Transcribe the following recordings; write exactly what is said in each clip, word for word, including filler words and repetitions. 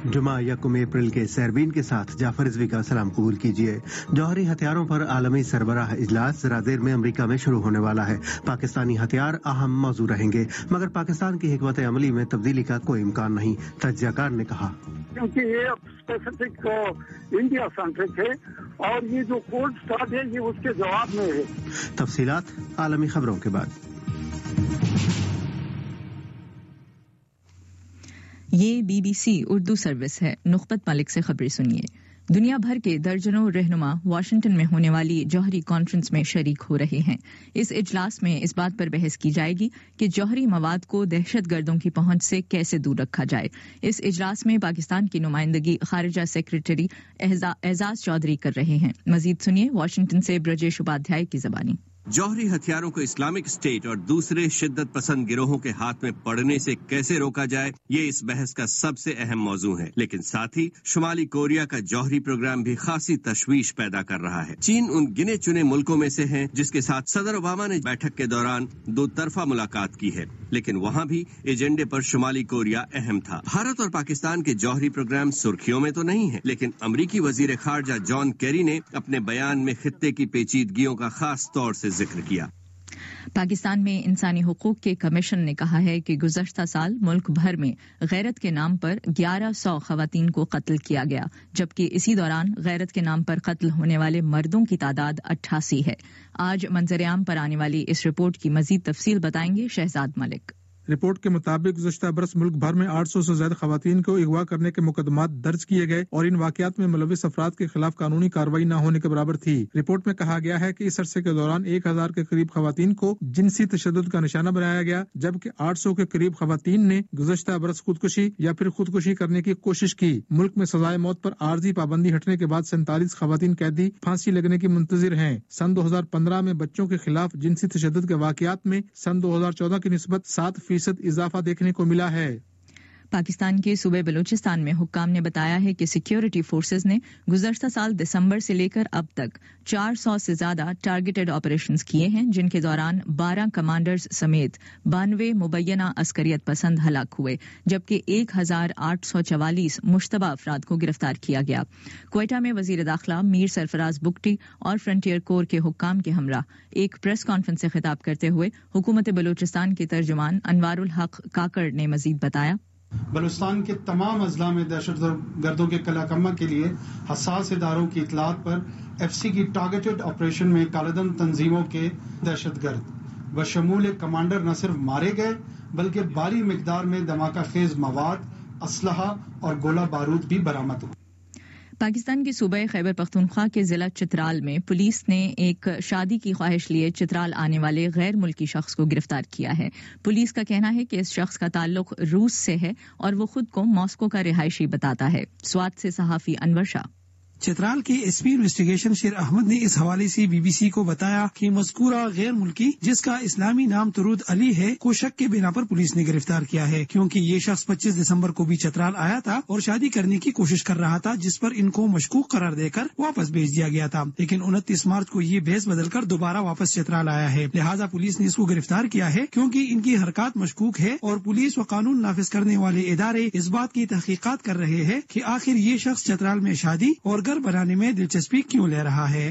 जुमा यकम अप्रैल के सैरबीन के साथ जाफर रिजवी का सलाम कबूल कीजिए। जौहरी हथियारों पर आलमी सरबराह इजलास जरा देर में अमरीका में शुरू होने वाला है। पाकिस्तानी हथियार अहम मौजू रहेंगे, मगर पाकिस्तान की हिकमत अमली में तब्दीली का कोई इम्कान नहीं, तज्जियाकार ने कहा। क्योंकि ये अब स्पेसिफिक इंडिया सेंट्रिक है और ये जो कोल्ड स्टार्ट है ये उसके जवाब में है। तफसीलात आलमी खबरों के बाद। ये बीबीसी उर्दू सर्विस है। नुखबत मलिक से खबरें सुनिए। दुनिया भर के दर्जनों रहनुमा वाशिंगटन में होने वाली जौहरी कॉन्फ्रेंस में शरीक हो रहे हैं। इस इजलास में इस बात पर बहस की जाएगी कि जौहरी मवाद को दहशतगर्दों की पहुंच से कैसे दूर रखा जाए। इस इजलास में पाकिस्तान की नुमाइंदगी खारिजा सेक्रेटरी एजाज चौधरी कर रहे हैं। मजीद सुनिए वाशिंगटन से ब्रजेश उपाध्याय की ज़बानी। जौहरी हथियारों को इस्लामिक स्टेट और दूसरे शिद्दत पसंद गिरोहों के हाथ में पड़ने से कैसे रोका जाए, ये इस बहस का सबसे अहम मौजू है। लेकिन साथ ही शुमाली कोरिया का जौहरी प्रोग्राम भी खासी तशवीश पैदा कर रहा है। चीन उन गिने चुने मुल्कों में से है जिसके साथ सदर ओबामा ने बैठक के दौरान दो तरफा मुलाकात की है, लेकिन वहाँ भी एजेंडे पर शुमाली कोरिया अहम था। भारत और पाकिस्तान के जौहरी प्रोग्राम सुर्खियों में तो नहीं है, लेकिन अमरीकी वजीर खारजा जॉन केरी ने अपने बयान में खित्ते की पेचीदगियों का खास तौर से जिक्र किया। पाकिस्तान में इंसानी हुकूक के कमीशन ने कहा है कि गुज़श्ता साल मुल्क भर में गैरत के नाम पर ग्यारह सौ खवातीन को कत्ल किया गया, जबकि इसी दौरान गैरत के नाम पर कत्ल होने वाले मर्दों की तादाद अट्ठासी है। आज मंजर-ए-आम पर आने वाली इस रिपोर्ट की मजीद तफसील बताएंगे शहजाद मलिक। रिपोर्ट के मुताबिक गुज़श्ता बरस मुल्क भर में आठ सौ से ज्यादा खवातीन को अगवा करने के मुकदमात दर्ज किए गए और इन वाकयात में मुलविस अफराद के खिलाफ कानूनी कार्रवाई न होने के बराबर थी। रिपोर्ट में कहा गया है कि इस अरसे के दौरान एक हजार के करीब खवातीन को जिनसी तशद्दुद का निशाना बनाया गया, जबकि आठ सौ के करीब खवातीन ने गुज़श्ता बरस खुदकुशी या फिर खुदकुशी करने की कोशिश की। मुल्क में सजाए मौत पर आर्जी पाबंदी हटने के बाद सैंतालीस खवातीन कैदी फांसी लगने की मुंतजिर हैं। सन दो हजार पंद्रह में बच्चों के खिलाफ जिनसी तशद्दुद के वाकयात में सन दो हजार चौदह की निस्बत सात फीसद इजाफा देखने को मिला है। पाकिस्तान के सूबे बलूचिस्तान में हुक्काम ने बताया है कि सिक्योरिटी फोर्सेज ने गुज़श्ता साल दिसंबर से लेकर अब तक चार सौ से ज्यादा टारगेटेड ऑपरेशंस किए हैं, जिनके दौरान बारह कमांडर्स समेत बानवे मुबैना अस्करियत पसंद हलाक हुए, जबकि एक हजार आठ सौ चवालीस मुश्तबा अफराद को गिरफ्तार किया गया। क्वेटा में वजीर दाखिला मीर सरफराज बुगटी और फ्रंटियर कोर के हुक्काम के हमरा एक प्रेस कॉन्फ्रेंस से खिताब करते हुए हुकूमत बलूचिस्तान के तर्जुमान अनवारुल हक काकड़ ने मजीद बताया। बलूचिस्तान के तमाम अजला में दहशत गर्दों के कलाकम्मा के लिए हसास इदारों की इतलात पर एफ सी की टारगेटेड ऑपरेशन में कालेदम तंजीमों के दहशत गर्द बशमूल कमांडर न सिर्फ मारे गए बल्कि भारी मिकदार में धमाका खेज मवाद, असलहा और गोला बारूद भी बरामद हुए। पाकिस्तान के सूबे खैबर पख्तूनख्वा के जिला चित्राल में पुलिस ने एक शादी की ख्वाहिश लिए चित्राल आने वाले गैर मुल्की शख्स को गिरफ्तार किया है। पुलिस का कहना है कि इस शख्स का ताल्लुक रूस से है और वो खुद को मॉस्को का रिहायशी बताता है। स्वात से सहाफी अनवर शाह। चित्राल के एसपी इन्वेस्टिगेशन शेर अहमद ने इस हवाले से बीबीसी को बताया कि मज़कूरा गैर मुल्की जिसका इस्लामी नाम तुरूद अली है को शक के बिना पर पुलिस ने गिरफ्तार किया है, क्योंकि ये शख्स पच्चीस दिसंबर को भी चित्राल आया था और शादी करने की कोशिश कर रहा था, जिस पर इनको मशकूक करार देकर वापस भेज दिया गया था। लेकिन उनतीस मार्च को ये भेस बदलकर दोबारा वापस चित्राल आया है। लिहाजा पुलिस ने इसको गिरफ्तार किया है, क्योंकि इनकी हरकत मशकूक है और पुलिस व कानून नाफिज करने वाले इदारे इस बात की तहकीकात कर रहे हैं कि आखिर ये शख्स चित्राल में शादी और घर बनाने में दिलचस्पी क्यों ले रहा है।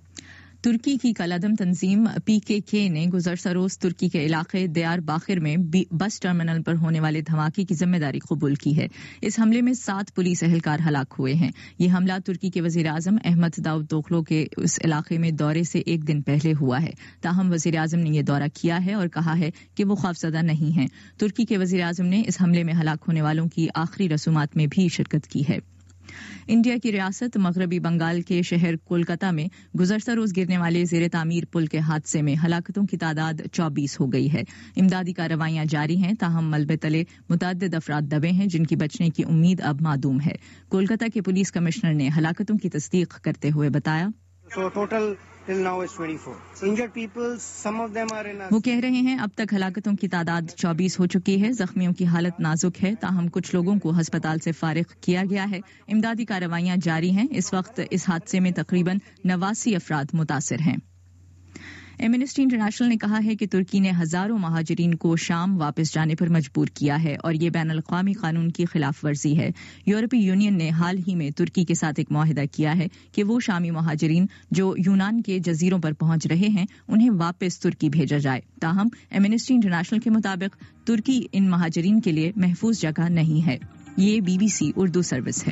तुर्की की कलादम तंजीम पी के के ने गुज़श्ता रोज तुर्की के इलाके दियार बाखिर में बस टर्मिनल पर होने वाले धमाके की जिम्मेदारी कबूल की है। इस हमले में सात पुलिस एहलकार हलाक हुए हैं। ये हमला तुर्की के वजीर आजम अहमद दावतोगलू के उस इलाके में दौरे से एक दिन पहले हुआ है। ताहम वजीर आजम ने यह दौरा किया है और कहा है कि वो खौफजदा नहीं है। तुर्की के वजीर आजम ने इस हमले में हलाक होने वालों की आखिरी रसूमात में भी शिरकत की है। इंडिया की रियासत मगरबी बंगाल के शहर कोलकाता में गुज़श्ता रोज गिरने वाले ज़ेरे तामीर पुल के हादसे में हलाकतों की तादाद चौबीस हो गई है। इमदादी कार्रवाइयां जारी हैं, ताहम मलबे तले मुतअद्दिद अफराद दबे हैं जिनकी बचने की उम्मीद अब मादूम है। कोलकाता के पुलिस कमिश्नर ने हलाकतों की तस्दीक करते हुए बताया, So total till now is twenty-four. Injured people, some of them are in a... वो कह रहे हैं अब तक हलाकतों की तादाद चौबीस हो चुकी है। जख्मियों की हालत नाजुक है, ताहम कुछ लोगों को अस्पताल से फारिग किया गया है। इमदादी कार्रवाइयां जारी हैं। इस वक्त इस हादसे में तकरीबन नवासी अफराद मुतासिर हैं। ایمنسٹی انٹرنیشنل نے کہا ہے کہ ترکی نے ہزاروں مہاجرین کو شام واپس جانے پر مجبور کیا ہے اور یہ بین الاقوامی قانون کی خلاف ورزی ہے۔ یورپی یونین نے حال ہی میں ترکی کے ساتھ ایک معاہدہ کیا ہے کہ وہ شامی مہاجرین جو یونان کے جزیروں پر پہنچ رہے ہیں انہیں واپس ترکی بھیجا جائے۔ تاہم ایمنسٹی انٹرنیشنل کے مطابق ترکی ان مہاجرین کے لیے محفوظ جگہ نہیں ہے۔ یہ B B C Urdu service ہے۔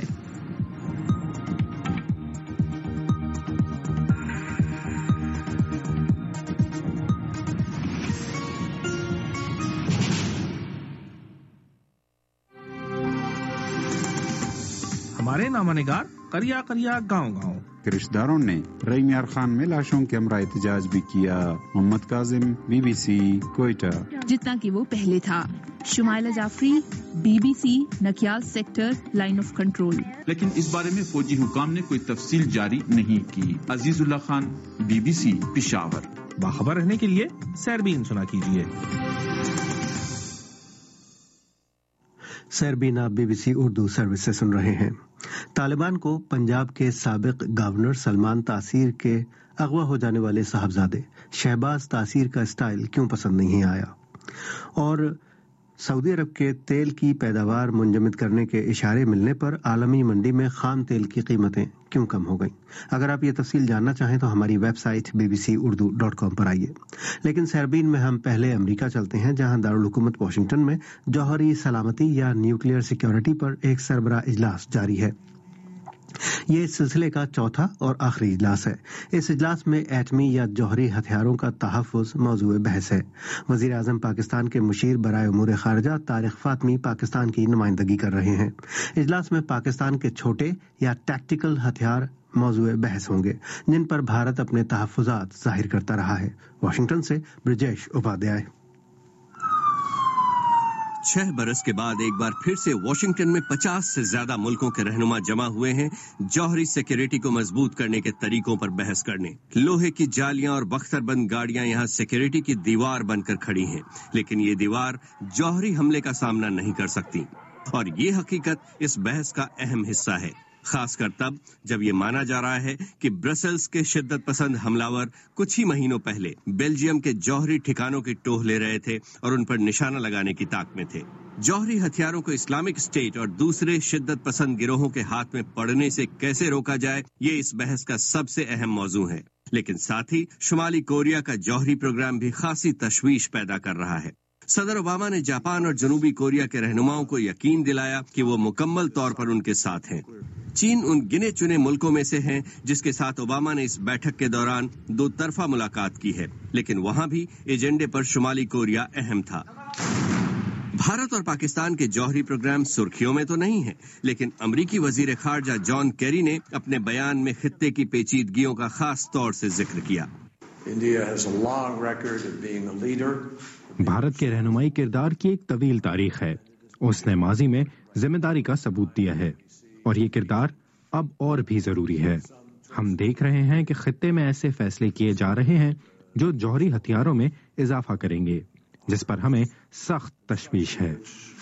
ہمارے نامہ نگار کریا کریا گاؤں گاؤں رشتہ داروں نے رئی میار خان میں لاشوں کے ہمراہ احتجاج بھی کیا۔ Muhammad Kazim, B B C, Quetta. جتنا کہ وہ پہلے تھا۔ Shumaila Jafri, B B C, Nakyal sector, line of control. لیکن اس بارے میں فوجی حکام نے کوئی تفصیل جاری نہیں کی۔ Aziz Ullah Khan, B B C, Peshawar. باخبر رہنے کے لیے سیربین سنا کیجیے۔ سیربین آپ B B C Urdu service سے سن رہے ہیں۔ طالبان کو پنجاب کے سابق گورنر سلمان تاثیر کے اغوا ہو جانے والے صاحبزادے شہباز تاثیر کا اسٹائل کیوں پسند نہیں آیا، اور سعودی عرب کے تیل کی پیداوار منجمد کرنے کے اشارے ملنے پر عالمی منڈی میں خام تیل کی قیمتیں کیوں کم ہو گئیں۔ اگر آپ یہ تفصیل جاننا چاہیں تو ہماری website B B C Urdu dot com پر آئیے۔ لیکن سیربین میں ہم پہلے امریکہ چلتے ہیں، جہاں دارالحکومت واشنگٹن میں جوہری سلامتی یا نیوکلیئر سیکیورٹی پر ایک سربراہ اجلاس جاری ہے۔ یہ اس سلسلے کا چوتھا اور آخری اجلاس ہے۔ اس اجلاس میں ایٹمی یا جوہری ہتھیاروں کا تحفظ موضوع بحث ہے۔ وزیر اعظم پاکستان کے مشیر برائے امور خارجہ طارق فاطمی پاکستان کی نمائندگی کر رہے ہیں۔ اجلاس میں پاکستان کے چھوٹے یا ٹیکٹیکل ہتھیار موضوع بحث ہوں گے، جن پر بھارت اپنے تحفظات ظاہر کرتا رہا ہے۔ واشنگٹن سے برجیش اپادھیائے۔ چھ برس کے بعد ایک بار پھر سے واشنگٹن میں پچاس سے زیادہ ملکوں کے رہنما جمع ہوئے ہیں جوہری سیکیورٹی کو مضبوط کرنے کے طریقوں پر بحث کرنے۔ لوہے کی جالیاں اور بختر بند گاڑیاں یہاں سیکیورٹی کی دیوار بن کر کھڑی ہیں، لیکن یہ دیوار جوہری حملے کا سامنا نہیں کر سکتی، اور یہ حقیقت اس بحث کا اہم حصہ ہے، خاص کر تب جب یہ مانا جا رہا ہے کہ برسلز کے شدت پسند حملاور کچھ ہی مہینوں پہلے بیلجیم کے جوہری ٹھکانوں کی ٹوہ لے رہے تھے اور ان پر نشانہ لگانے کی طاق میں تھے۔ جوہری ہتھیاروں کو اسلامک اسٹیٹ اور دوسرے شدت پسند گروہوں کے ہاتھ میں پڑنے سے کیسے روکا جائے، یہ اس بحث کا سب سے اہم موضوع ہے۔ لیکن ساتھ ہی شمالی کوریا کا جوہری پروگرام بھی خاصی تشویش پیدا کر رہا ہے۔ صدر اوباما نے جاپان اور جنوبی کوریا کے رہنماؤں کو یقین دلایا کہ وہ مکمل طور پر ان کے ساتھ ہیں۔ چین ان گنے چنے ملکوں میں سے ہیں جس کے ساتھ اوباما نے اس بیٹھک کے دوران دو طرفہ ملاقات کی ہے، لیکن وہاں بھی ایجنڈے پر شمالی کوریا اہم تھا۔ بھارت اور پاکستان کے جوہری پروگرام سرخیوں میں تو نہیں ہیں، لیکن امریکی وزیر خارجہ جان کیری نے اپنے بیان میں خطے کی پیچیدگیوں کا خاص طور سے ذکر کیا۔ بھارت کے رہنمائی کردار کی ایک طویل تاریخ ہے۔ اس نے ماضی میں ذمہ داری کا ثبوت دیا ہے، اور یہ کردار اب اور بھی ضروری ہے۔ ہم دیکھ رہے ہیں کہ خطے میں ایسے فیصلے کیے جا رہے ہیں جو جوہری ہتھیاروں میں اضافہ کریں گے، جس پر ہمیں سخت تشویش ہے۔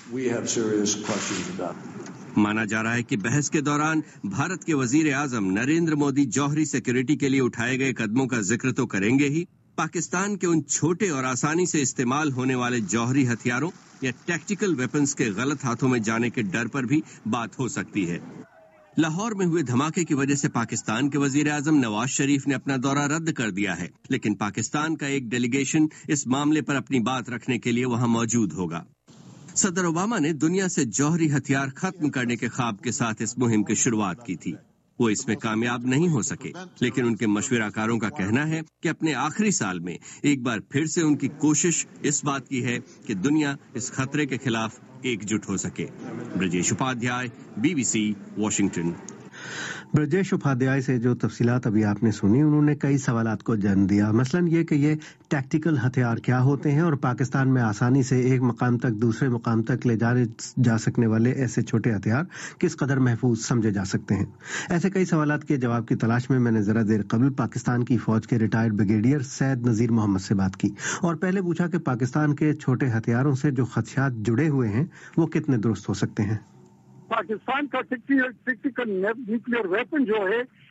مانا جا رہا ہے کہ بحث کے دوران بھارت کے وزیر اعظم نریندر مودی جوہری سیکیورٹی کے لیے اٹھائے گئے قدموں کا ذکر تو کریں گے ہی، پاکستان کے ان چھوٹے اور آسانی سے استعمال ہونے والے جوہری ہتھیاروں یا ٹیکٹیکل ویپنز کے غلط ہاتھوں میں جانے کے ڈر پر بھی بات ہو سکتی ہے۔ لاہور میں ہوئے دھماکے کی وجہ سے پاکستان کے وزیر اعظم نواز شریف نے اپنا دورہ رد کر دیا ہے، لیکن پاکستان کا ایک ڈیلیگیشن اس معاملے پر اپنی بات رکھنے کے لیے وہاں موجود ہوگا۔ صدر اوباما نے دنیا سے جوہری ہتھیار ختم کرنے کے خواب کے ساتھ اس مہم کی شروعات کی تھی۔ وہ اس میں کامیاب نہیں ہو سکے، لیکن ان کے مشورہ کاروں کا کہنا ہے کہ اپنے آخری سال میں ایک بار پھر سے ان کی کوشش اس بات کی ہے کہ دنیا اس خطرے کے خلاف ایک جٹ ہو سکے۔ Brajesh Upadhyay, B B C, Washington. Brajesh Upadhyay سے جو تفصیلات ابھی آپ نے سنی، انہوں نے کئی سوالات کو جنم دیا، مثلاً یہ کہ یہ ٹیکٹیکل ہتھیار کیا ہوتے ہیں اور پاکستان میں آسانی سے ایک مقام تک دوسرے مقام تک لے جانے جا سکنے والے ایسے چھوٹے ہتھیار کس قدر محفوظ سمجھے جا سکتے ہیں۔ ایسے کئی سوالات کے جواب کی تلاش میں میں نے ذرا دیر قبل پاکستان کی فوج کے ریٹائرڈ بریگیڈیئر سید نذیر محمد سے بات کی اور پہلے پوچھا کہ پاکستان کے چھوٹے ہتھیاروں سے جو خدشات جڑے ہوئے ہیں وہ کتنے درست ہو سکتے ہیں۔ پاکستان کا ٹیکٹیکل نیوکلیئر ویپن جو ہے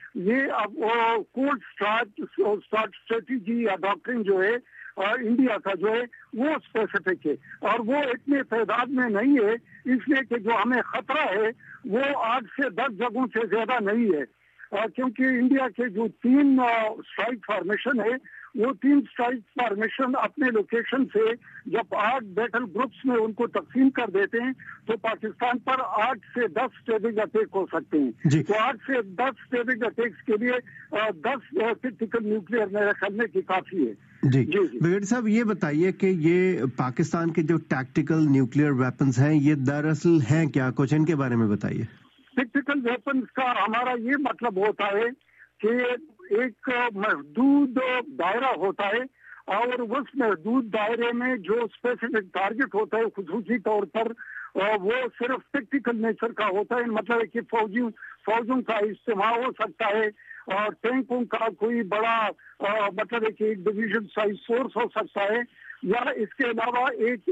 یہ اب کولڈ اسٹارٹ اسٹارٹ اسٹریٹجی یا ڈاکٹرن جو ہے انڈیا کا جو ہے وہ اسپیسیفک ہے اور وہ اتنے تعداد میں نہیں ہے، اس لیے کہ جو ہمیں خطرہ ہے وہ آٹھ سے دس جگہوں سے زیادہ نہیں ہے، کیونکہ انڈیا کے جو تین اسٹرائک فارمیشن ہے وہ تین اسٹرائک فارمیشن اپنے لوکیشن سے جب آٹھ بیٹل گروپس میں ان کو تقسیم کر دیتے ہیں تو پاکستان پر آٹھ سے دس اسٹریٹجک اٹیک ہو سکتے ہیں جی. تو آٹھ سے دس اسٹریٹجک اٹیکس کے لیے دس ٹیکنیکل نیوکلیئر میرے خیال میں کی کافی ہے. جی جی بریگیڈیئر صاحب یہ بتائیے کہ یہ پاکستان کے جو ٹیکٹیکل نیوکلیئر ویپنز ہیں یہ دراصل ہیں کیا، کچھ ان کے بارے میں بتائیے. ٹیکٹیکل ویپنز کا ہمارا یہ مطلب ہوتا ہے کہ ایک محدود دائرہ ہوتا ہے اور اس محدود دائرے میں جو اسپیسیفک ٹارگٹ ہوتا ہے خصوصی طور پر وہ صرف ٹیکٹیکل نیچر کا ہوتا ہے، مطلب ہے کہ فوجیوں فوجوں کا استعمال ہو سکتا ہے اور ٹینکوں کا کوئی بڑا مطلب ہے کہ ایک ڈویژن سائز فورس ہو سکتا ہے، یا اس کے علاوہ ایک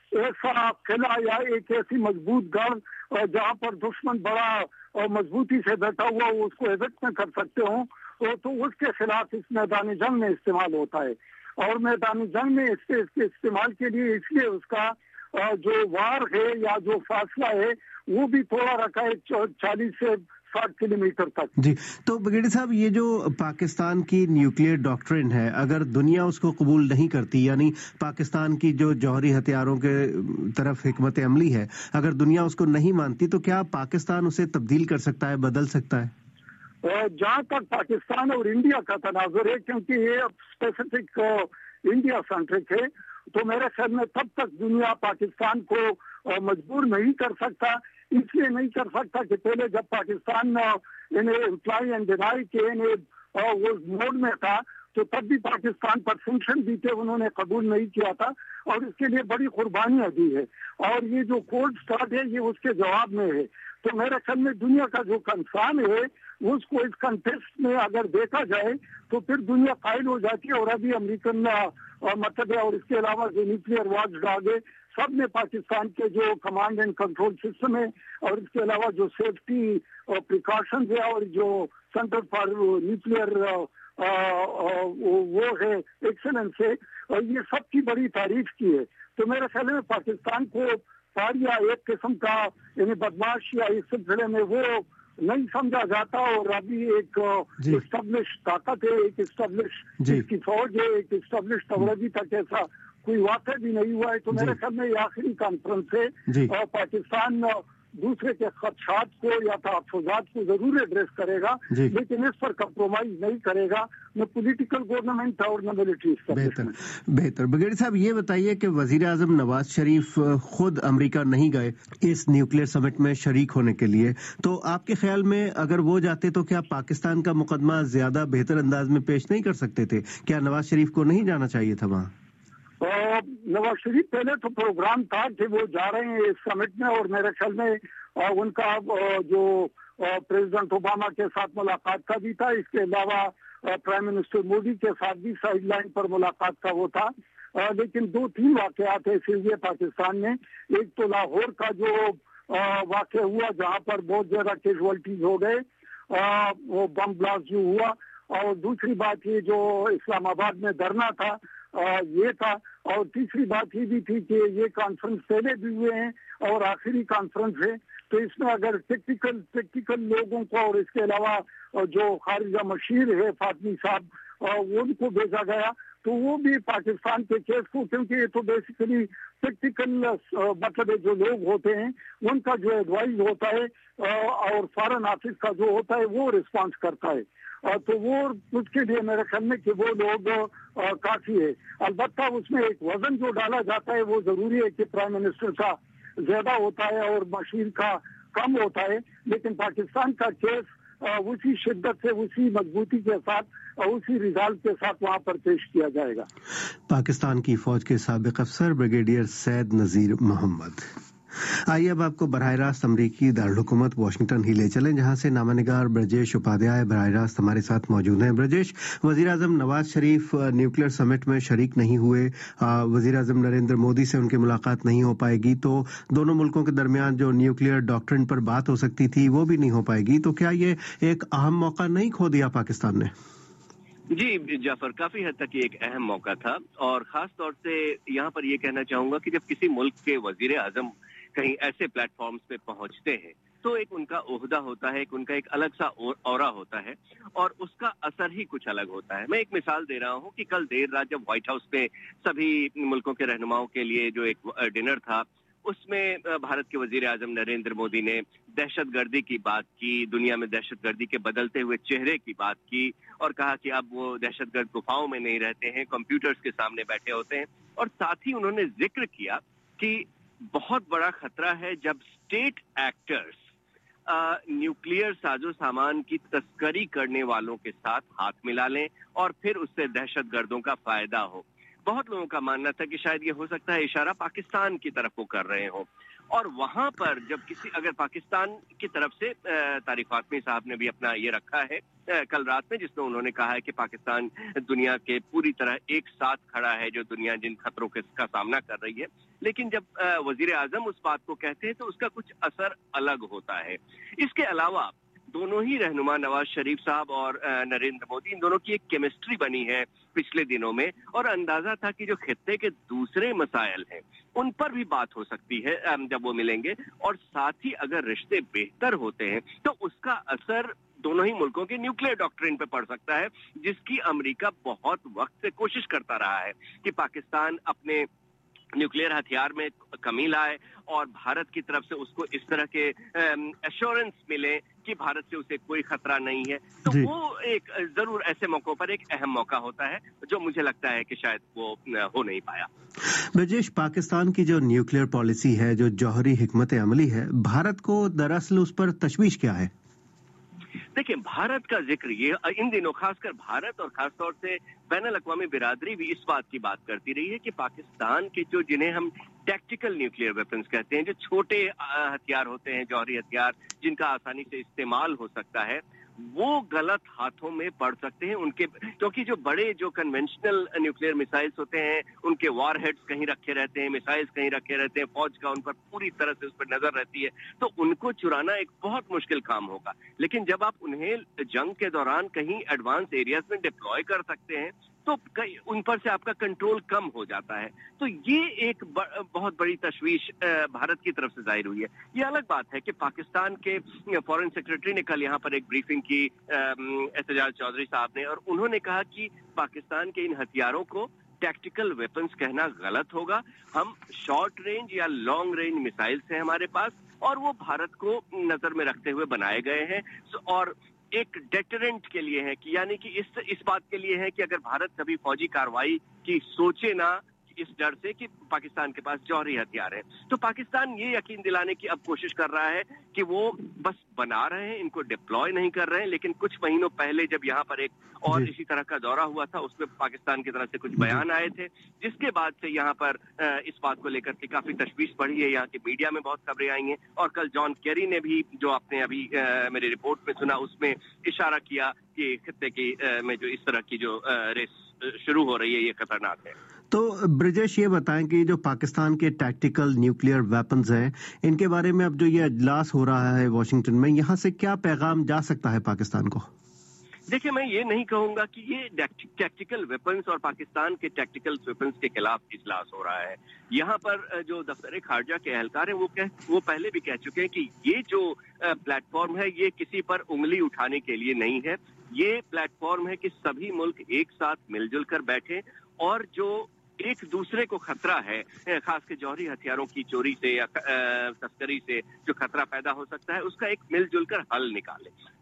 ایسا قلعہ یا ایک ایسی مضبوط گڑھ جہاں پر دشمن بڑا مضبوطی سے بیٹھا ہوا اس کو ایجکٹ نہ کر سکتے ہوں تو اس کے خلاف اس میدان جنگ میں استعمال ہوتا ہے. اور میدان جنگ میں اس کے اس کے استعمال کے لیے اس لیے اس کا جو وار ہے یا جو فاصلہ ہے وہ بھی تھوڑا رکھا ہے چالیس سے ساٹھ کلو میٹر تک. جی تو بریگیڈیئر صاحب یہ جو پاکستان کی نیوکلیئر ڈاکٹرن ہے اگر دنیا اس کو قبول نہیں کرتی، یعنی پاکستان کی جو جوہری ہتھیاروں کے طرف حکمت عملی ہے اگر دنیا اس کو نہیں مانتی تو کیا پاکستان اسے تبدیل کر سکتا ہے، بدل سکتا ہے؟ جہاں تک پاکستان اور انڈیا کا تناظر ہے، کیونکہ یہ اسپیسیفک انڈیا سینٹرک ہے، تو میرے خیال میں تب تک دنیا پاکستان کو مجبور نہیں کر سکتا. اس لیے نہیں کر سکتا کہ پہلے جب پاکستان انہیں امپلائی اینڈ ڈینائی کے وہ موڈ میں تھا تو تب بھی پاکستان پر سینکشن بھی تھے، انہوں نے قبول نہیں کیا تھا اور اس کے لیے بڑی قربانیاں دی ہے. اور یہ جو کولڈ اسٹارٹ ہے یہ اس کے جواب میں ہے. تو میرے خیال میں دنیا کا جو کنسرن ہے اس کو اس کنٹیکسٹ میں اگر دیکھا جائے تو پھر دنیا قائل ہو جاتی ہے. اور ابھی امریکن مطلب ہے اور اس کے علاوہ جو نیوکلیئر واچ ڈاگ ہے سب نے پاکستان کے جو کمانڈ اینڈ کنٹرول سسٹم ہے اور اس کے علاوہ جو سیفٹی پریکاشنز ہے اور جو سینٹر فار نیوکلیئر وہ ہے ایکسلنس ہے، یہ سب کی بڑی تعریف کی ہے. تو میرے خیال میں پاکستان کو پاریا ایک قسم کا یعنی بدماش یا اس سلسلے میں وہ نہیں سمجھا جاتا اور ابھی ایک اسٹیبلش طاقت ہے، ایک اسٹیبلش جس کی فوج ہے، ایک اسٹیبلش ٹیکنالوجی تک ایسا کوئی واقع بھی نہیں ہوا ہے. تو میرے خیال میں یہ آخری کانفرنس ہے اور پاکستان دوسرے کے خدشات کو یا تحفظات کو ضرور ایڈریس کرے گا لیکن اس پر کمپرومائز نہیں کرے گا، نہ پولیٹیکل گورنمنٹ اور نہ ملٹری. بہتر بہتر بریگیڈیئر صاحب یہ بتائیے کہ وزیر اعظم نواز شریف خود امریکہ نہیں گئے اس نیوکلیئر سمٹ میں شریک ہونے کے لیے، تو آپ کے خیال میں اگر وہ جاتے تو کیا پاکستان کا مقدمہ زیادہ بہتر انداز میں پیش نہیں کر سکتے تھے؟ کیا نواز شریف کو نہیں جانا چاہیے تھا وہاں؟ نواز شریف پہلے تو پروگرام تھا کہ وہ جا رہے ہیں اس سمٹ میں اور میرے خیال میں ان کا جو پریزیڈنٹ اوباما کے ساتھ ملاقات کا بھی تھا، اس کے علاوہ پرائم منسٹر مودی کے ساتھ بھی سائیڈ لائن پر ملاقات کا وہ تھا. لیکن دو تین واقعات ایسے ہوئے پاکستان میں. ایک تو لاہور کا جو واقع ہوا جہاں پر بہت زیادہ کیجوالٹیز ہو گئے، وہ بم بلاسٹ جو ہوا، اور دوسری بات یہ جو اسلام آباد میں دھرنا تھا یہ تھا، اور تیسری بات یہ بھی تھی کہ یہ کانفرنس پہلے بھی ہوئے ہیں اور آخری کانفرنس ہے. تو اس میں اگر ٹیکنیکل ٹیکنیکل لوگوں کو اور اس کے علاوہ جو خارجہ مشیر ہے فاطمی صاحب ان کو بھیجا گیا تو وہ بھی پاکستان کے کیس کو، کیونکہ یہ تو بیسیکلی ٹیکنیکل مطلب جو لوگ ہوتے ہیں ان کا جو ایڈوائز ہوتا ہے اور فارن آفس کا جو ہوتا ہے وہ رسپانس کرتا ہے، تو وہ اس کے لیے میرے خیال میں کہ وہ لوگ کافی ہے. البتہ اس میں ایک وزن جو ڈالا جاتا ہے وہ ضروری ہے کہ پرائم منسٹر کا زیادہ ہوتا ہے اور مشیر کا کم ہوتا ہے، لیکن پاکستان کا کیس اسی شدت سے اسی مضبوطی کے ساتھ اور اسی ریزالٹ کے ساتھ وہاں پر پیش کیا جائے گا. پاکستان کی فوج کے سابق افسر بریگیڈیئر سید نذیر محمد. आइए अब आपको बराह रास्त अमरीकी दारुलहुकूमत वाशिंगटन ही ले चलें, जहां से नामानिगार ब्रजेश उपाध्याय बराह रास्त हमारे साथ मौजूद हैं। ब्रजेश, वजीर आजम नवाज शरीफ न्यूक्लियर समिट में शरीक नहीं हुए, वजीर आजम नरेंद्र मोदी से उनकी मुलाकात नहीं हो पाएगी, तो दोनों मुल्कों के दरमियान जो न्यूक्लियर डॉक्ट्रिन पर बात हो सकती थी वो भी नहीं हो पाएगी। तो क्या ये एक अहम मौका नहीं खो दिया पाकिस्तान ने? जी जाफर, काफी हद तक ये एक अहम मौका था, और खास तौर से यहाँ पर ये कहना चाहूंगा कि जब किसी मुल्क के वजीर आजम कहीं ऐसे प्लेटफॉर्म्स पे पहुंचते हैं तो एक उनका ओहदा होता है, एक उनका एक अलग सा औरा होता है और उसका असर ही कुछ अलग होता है। मैं एक मिसाल दे रहा हूँ कि कल देर रात जब व्हाइट हाउस पे सभी मुल्कों के रहनुमाओं के लिए जो एक डिनर था, उसमें भारत के वजीर आजम नरेंद्र मोदी ने दहशतगर्दी की बात की, दुनिया में दहशतगर्दी के बदलते हुए चेहरे की बात की और कहा कि अब वो दहशतगर्द गुफाओं में नहीं रहते हैं, कंप्यूटर्स के सामने बैठे होते हैं। और साथ ही उन्होंने जिक्र किया कि बहुत बड़ा खतरा है जब स्टेट एक्टर्स न्यूक्लियर साजो सामान की तस्करी करने वालों के साथ हाथ मिला लें और फिर उससे दहशतगर्दों का फायदा हो। बहुत लोगों का मानना था कि शायद ये हो सकता है इशारा पाकिस्तान की तरफ वो कर रहे हो, और वहां पर जब किसी अगर पाकिस्तान की तरफ से तारिक फातमी साहब ने भी अपना ये रखा है कल रात में, जिसमें उन्होंने कहा है कि पाकिस्तान दुनिया के पूरी तरह एक साथ खड़ा है जो दुनिया जिन खतरों के का सामना कर रही है, लेकिन जब वजीर आजम उस बात को कहते हैं तो उसका कुछ असर अलग होता है। इसके अलावा दोनों ही रहनुमा नवाज शरीफ साहब और नरेंद्र मोदी, इन दोनों की एक केमिस्ट्री बनी है पिछले दिनों में, और अंदाजा था कि जो खित्ते के दूसरे मसाइल हैं उन पर भी बात हो सकती है जब वो मिलेंगे, और साथ ही अगर रिश्ते बेहतर होते हैं तो उसका असर दोनों ही मुल्कों के न्यूक्लियर डॉक्ट्रिन पे पड़ सकता है, जिसकी अमेरिका बहुत वक्त से कोशिश करता रहा है कि पाकिस्तान अपने न्यूक्लियर हथियार में कमी लाए और भारत की तरफ से उसको इस तरह के एश्योरेंस मिले कि भारत से उसे कोई खतरा नहीं है। तो वो एक जरूर ऐसे मौकों पर एक अहम मौका होता है जो मुझे लगता है कि शायद वो हो नहीं पाया। ब्रजेश, पाकिस्तान की जो न्यूक्लियर पॉलिसी है, जो जौहरी हिकमत अमली है, भारत को दरअसल उस पर तशवीश क्या है? देखिए, भारत का जिक्र ये इन दिनों खासकर भारत और खासतौर से बैनुल अक़वामी बिरादरी भी इस बात की बात करती रही है कि पाकिस्तान के जो जिन्हें हम टैक्टिकल न्यूक्लियर वेपन्स कहते हैं, जो छोटे हथियार होते हैं, जौहरी हथियार जिनका आसानी से इस्तेमाल हो सकता है, वो गलत हाथों में पड़ सकते हैं उनके, क्योंकि जो बड़े जो कन्वेंशनल न्यूक्लियर मिसाइल्स होते हैं उनके वॉर हेड्स कहीं रखे रहते हैं, मिसाइल्स कहीं रखे रहते हैं, फौज का उन पर पूरी तरह से उस पर नजर रहती है, तो उनको चुराना एक बहुत मुश्किल काम होगा। लेकिन जब आप उन्हें जंग के दौरान कहीं एडवांस एरियाज में डिप्लॉय कर सकते हैं तो उन पर से आपका कंट्रोल कम हो जाता है। तो ये एक ब, बहुत बड़ी तशवीश भारत की तरफ से जाहिर हुई है। ये अलग बात है कि पाकिस्तान के फॉरेन सेक्रेटरी ने कल यहाँ पर एक ब्रीफिंग की एहतजाज चौधरी साहब ने, और उन्होंने कहा कि पाकिस्तान के इन हथियारों को टैक्टिकल वेपन्स कहना गलत होगा। हम शॉर्ट रेंज या लॉन्ग रेंज मिसाइल्स हैं हमारे पास, और वो भारत को नजर में रखते हुए बनाए गए हैं, और एक डेटरेंट के लिए है कि यानी कि इस इस बात के लिए है कि अगर भारत कभी फौजी कार्रवाई की सोचे ना, इस डर से कि पाकिस्तान के पास जौहरी हथियार है, तो पाकिस्तान ये यकीन दिलाने की अब कोशिश कर रहा है कि वो बस बना रहे हैं, इनको डिप्लॉय नहीं कर रहे हैं। लेकिन कुछ महीनों पहले जब यहाँ पर एक और इसी तरह का दौरा हुआ था, उसमें पाकिस्तान की तरफ से कुछ बयान आए थे, जिसके बाद से यहाँ पर इस बात को लेकर के काफी तशवीश बढ़ी है। यहाँ की मीडिया में बहुत खबरें आई हैं, और कल जॉन केरी ने भी, जो आपने अभी मेरी रिपोर्ट में सुना, उसमें इशारा किया कि खित्ते की में जो इस तरह की जो रेस शुरू हो रही है ये खतरनाक है। तो ब्रजेश, ये बताएं कि जो पाकिस्तान के टैक्टिकल न्यूक्लियर वेपन्स हैं, इनके बारे में अब जो ये अजलास हो रहा है वॉशिंगटन में, यहाँ से क्या पैगाम जा सकता है पाकिस्तान को? देखिए, मैं ये नहीं कहूंगा कि ये टैक्टिकल वेपन्स और पाकिस्तान के टैक्टिकल वेपन्स के खिलाफ इजलास हो रहा है। यहाँ पर जो दफ्तर खारजा के एहलकार हैं वो कह वो पहले भी कह चुके हैं कि ये जो प्लेटफॉर्म है ये किसी पर उंगली उठाने के लिए नहीं है। ये प्लेटफॉर्म है कि सभी मुल्क एक साथ मिलजुल कर बैठे, और जो एक दूसरे को खतरा है, खास के जौहरी हथियारों की चोरी से या तस्करी से जो खतरा पैदा हो सकता है, उसका एक मिलजुल कर हल निकाले।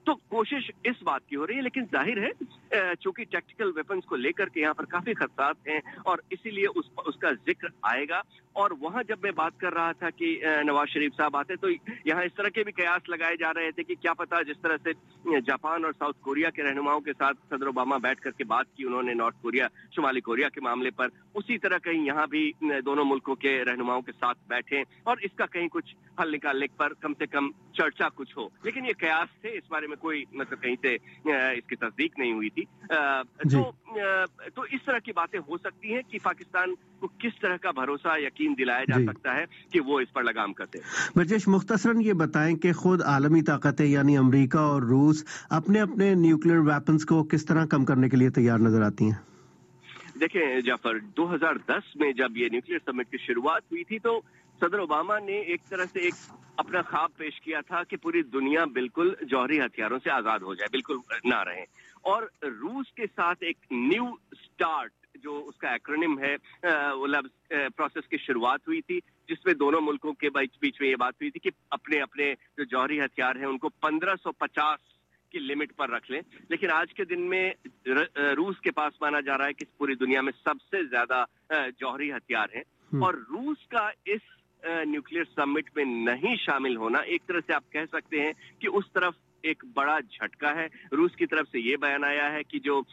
تو کوشش اس بات کی ہو رہی ہے، لیکن ظاہر ہے چونکہ ٹیکٹیکل ویپنز کو لے کر کے یہاں پر کافی خدشات ہیں اور اسی لیے اس اس کا ذکر آئے گا. اور وہاں جب میں بات کر رہا تھا کہ نواز شریف صاحب آتے تو یہاں اس طرح کے بھی قیاس لگائے جا رہے تھے کہ کیا پتا جس طرح سے جاپان اور ساؤتھ کوریا کے رہنماؤں کے ساتھ صدر اوباما بیٹھ کر کے بات کی انہوں نے نارتھ کوریا شمالی کوریا کے معاملے پر، اسی طرح کہیں یہاں بھی دونوں ملکوں کے رہنماؤں کے ساتھ بیٹھیں اور اس کا کہیں کچھ حل نکالنے پر کم سے کم چرچا کچھ ہو. لیکن یہ قیاس تھے، اس بارے میں کوئی مطلب کہیں سے اس کی تصدیق نہیں ہوئی تھی. تو تو اس طرح کی باتیں ہو سکتی ہیں کہ پاکستان کو کس طرح کا بھروسہ یقین دلایا جا سکتا ہے کہ وہ اس پر لگام کرتے. برجیش، مختصراً یہ بتائیں کہ خود عالمی طاقتیں یعنی امریکہ اور روس اپنے اپنے نیوکلیئر ویپنز کو کس طرح کم کرنے کے لیے تیار نظر آتی ہیں؟ دیکھیں جعفر، دو ہزار دس میں جب یہ نیوکلیئر سمٹ کی شروعات ہوئی تھی تو صدر اوباما نے ایک طرح سے ایک اپنا خواب پیش کیا تھا کہ پوری دنیا بالکل جوہری ہتھیاروں سے آزاد ہو جائے، بالکل نہ رہے. اور روس کے ساتھ ایک نیو سٹارٹ جو اس کا ایکرونیم ہے پروسیس کی شروعات ہوئی تھی، جس میں دونوں ملکوں کے بیچ میں یہ بات ہوئی تھی کہ اپنے اپنے جو جوہری ہتھیار ہیں ان کو پندرہ سو پچاس کی لمٹ پر رکھ لیں. لیکن آج کے دن میں روس کے پاس مانا جا رہا ہے کہ پوری دنیا میں سب سے زیادہ جوہری ہتھیار ہیں اور روس کا اس نیوکلیئر سمٹ میں نہیں شامل ہونا ایک طرح سے آپ کہہ سکتے ہیں کہ اس طرف ایک بڑا جھٹکا ہے. روس کی طرف سے یہ بیان آیا ہے کہ جو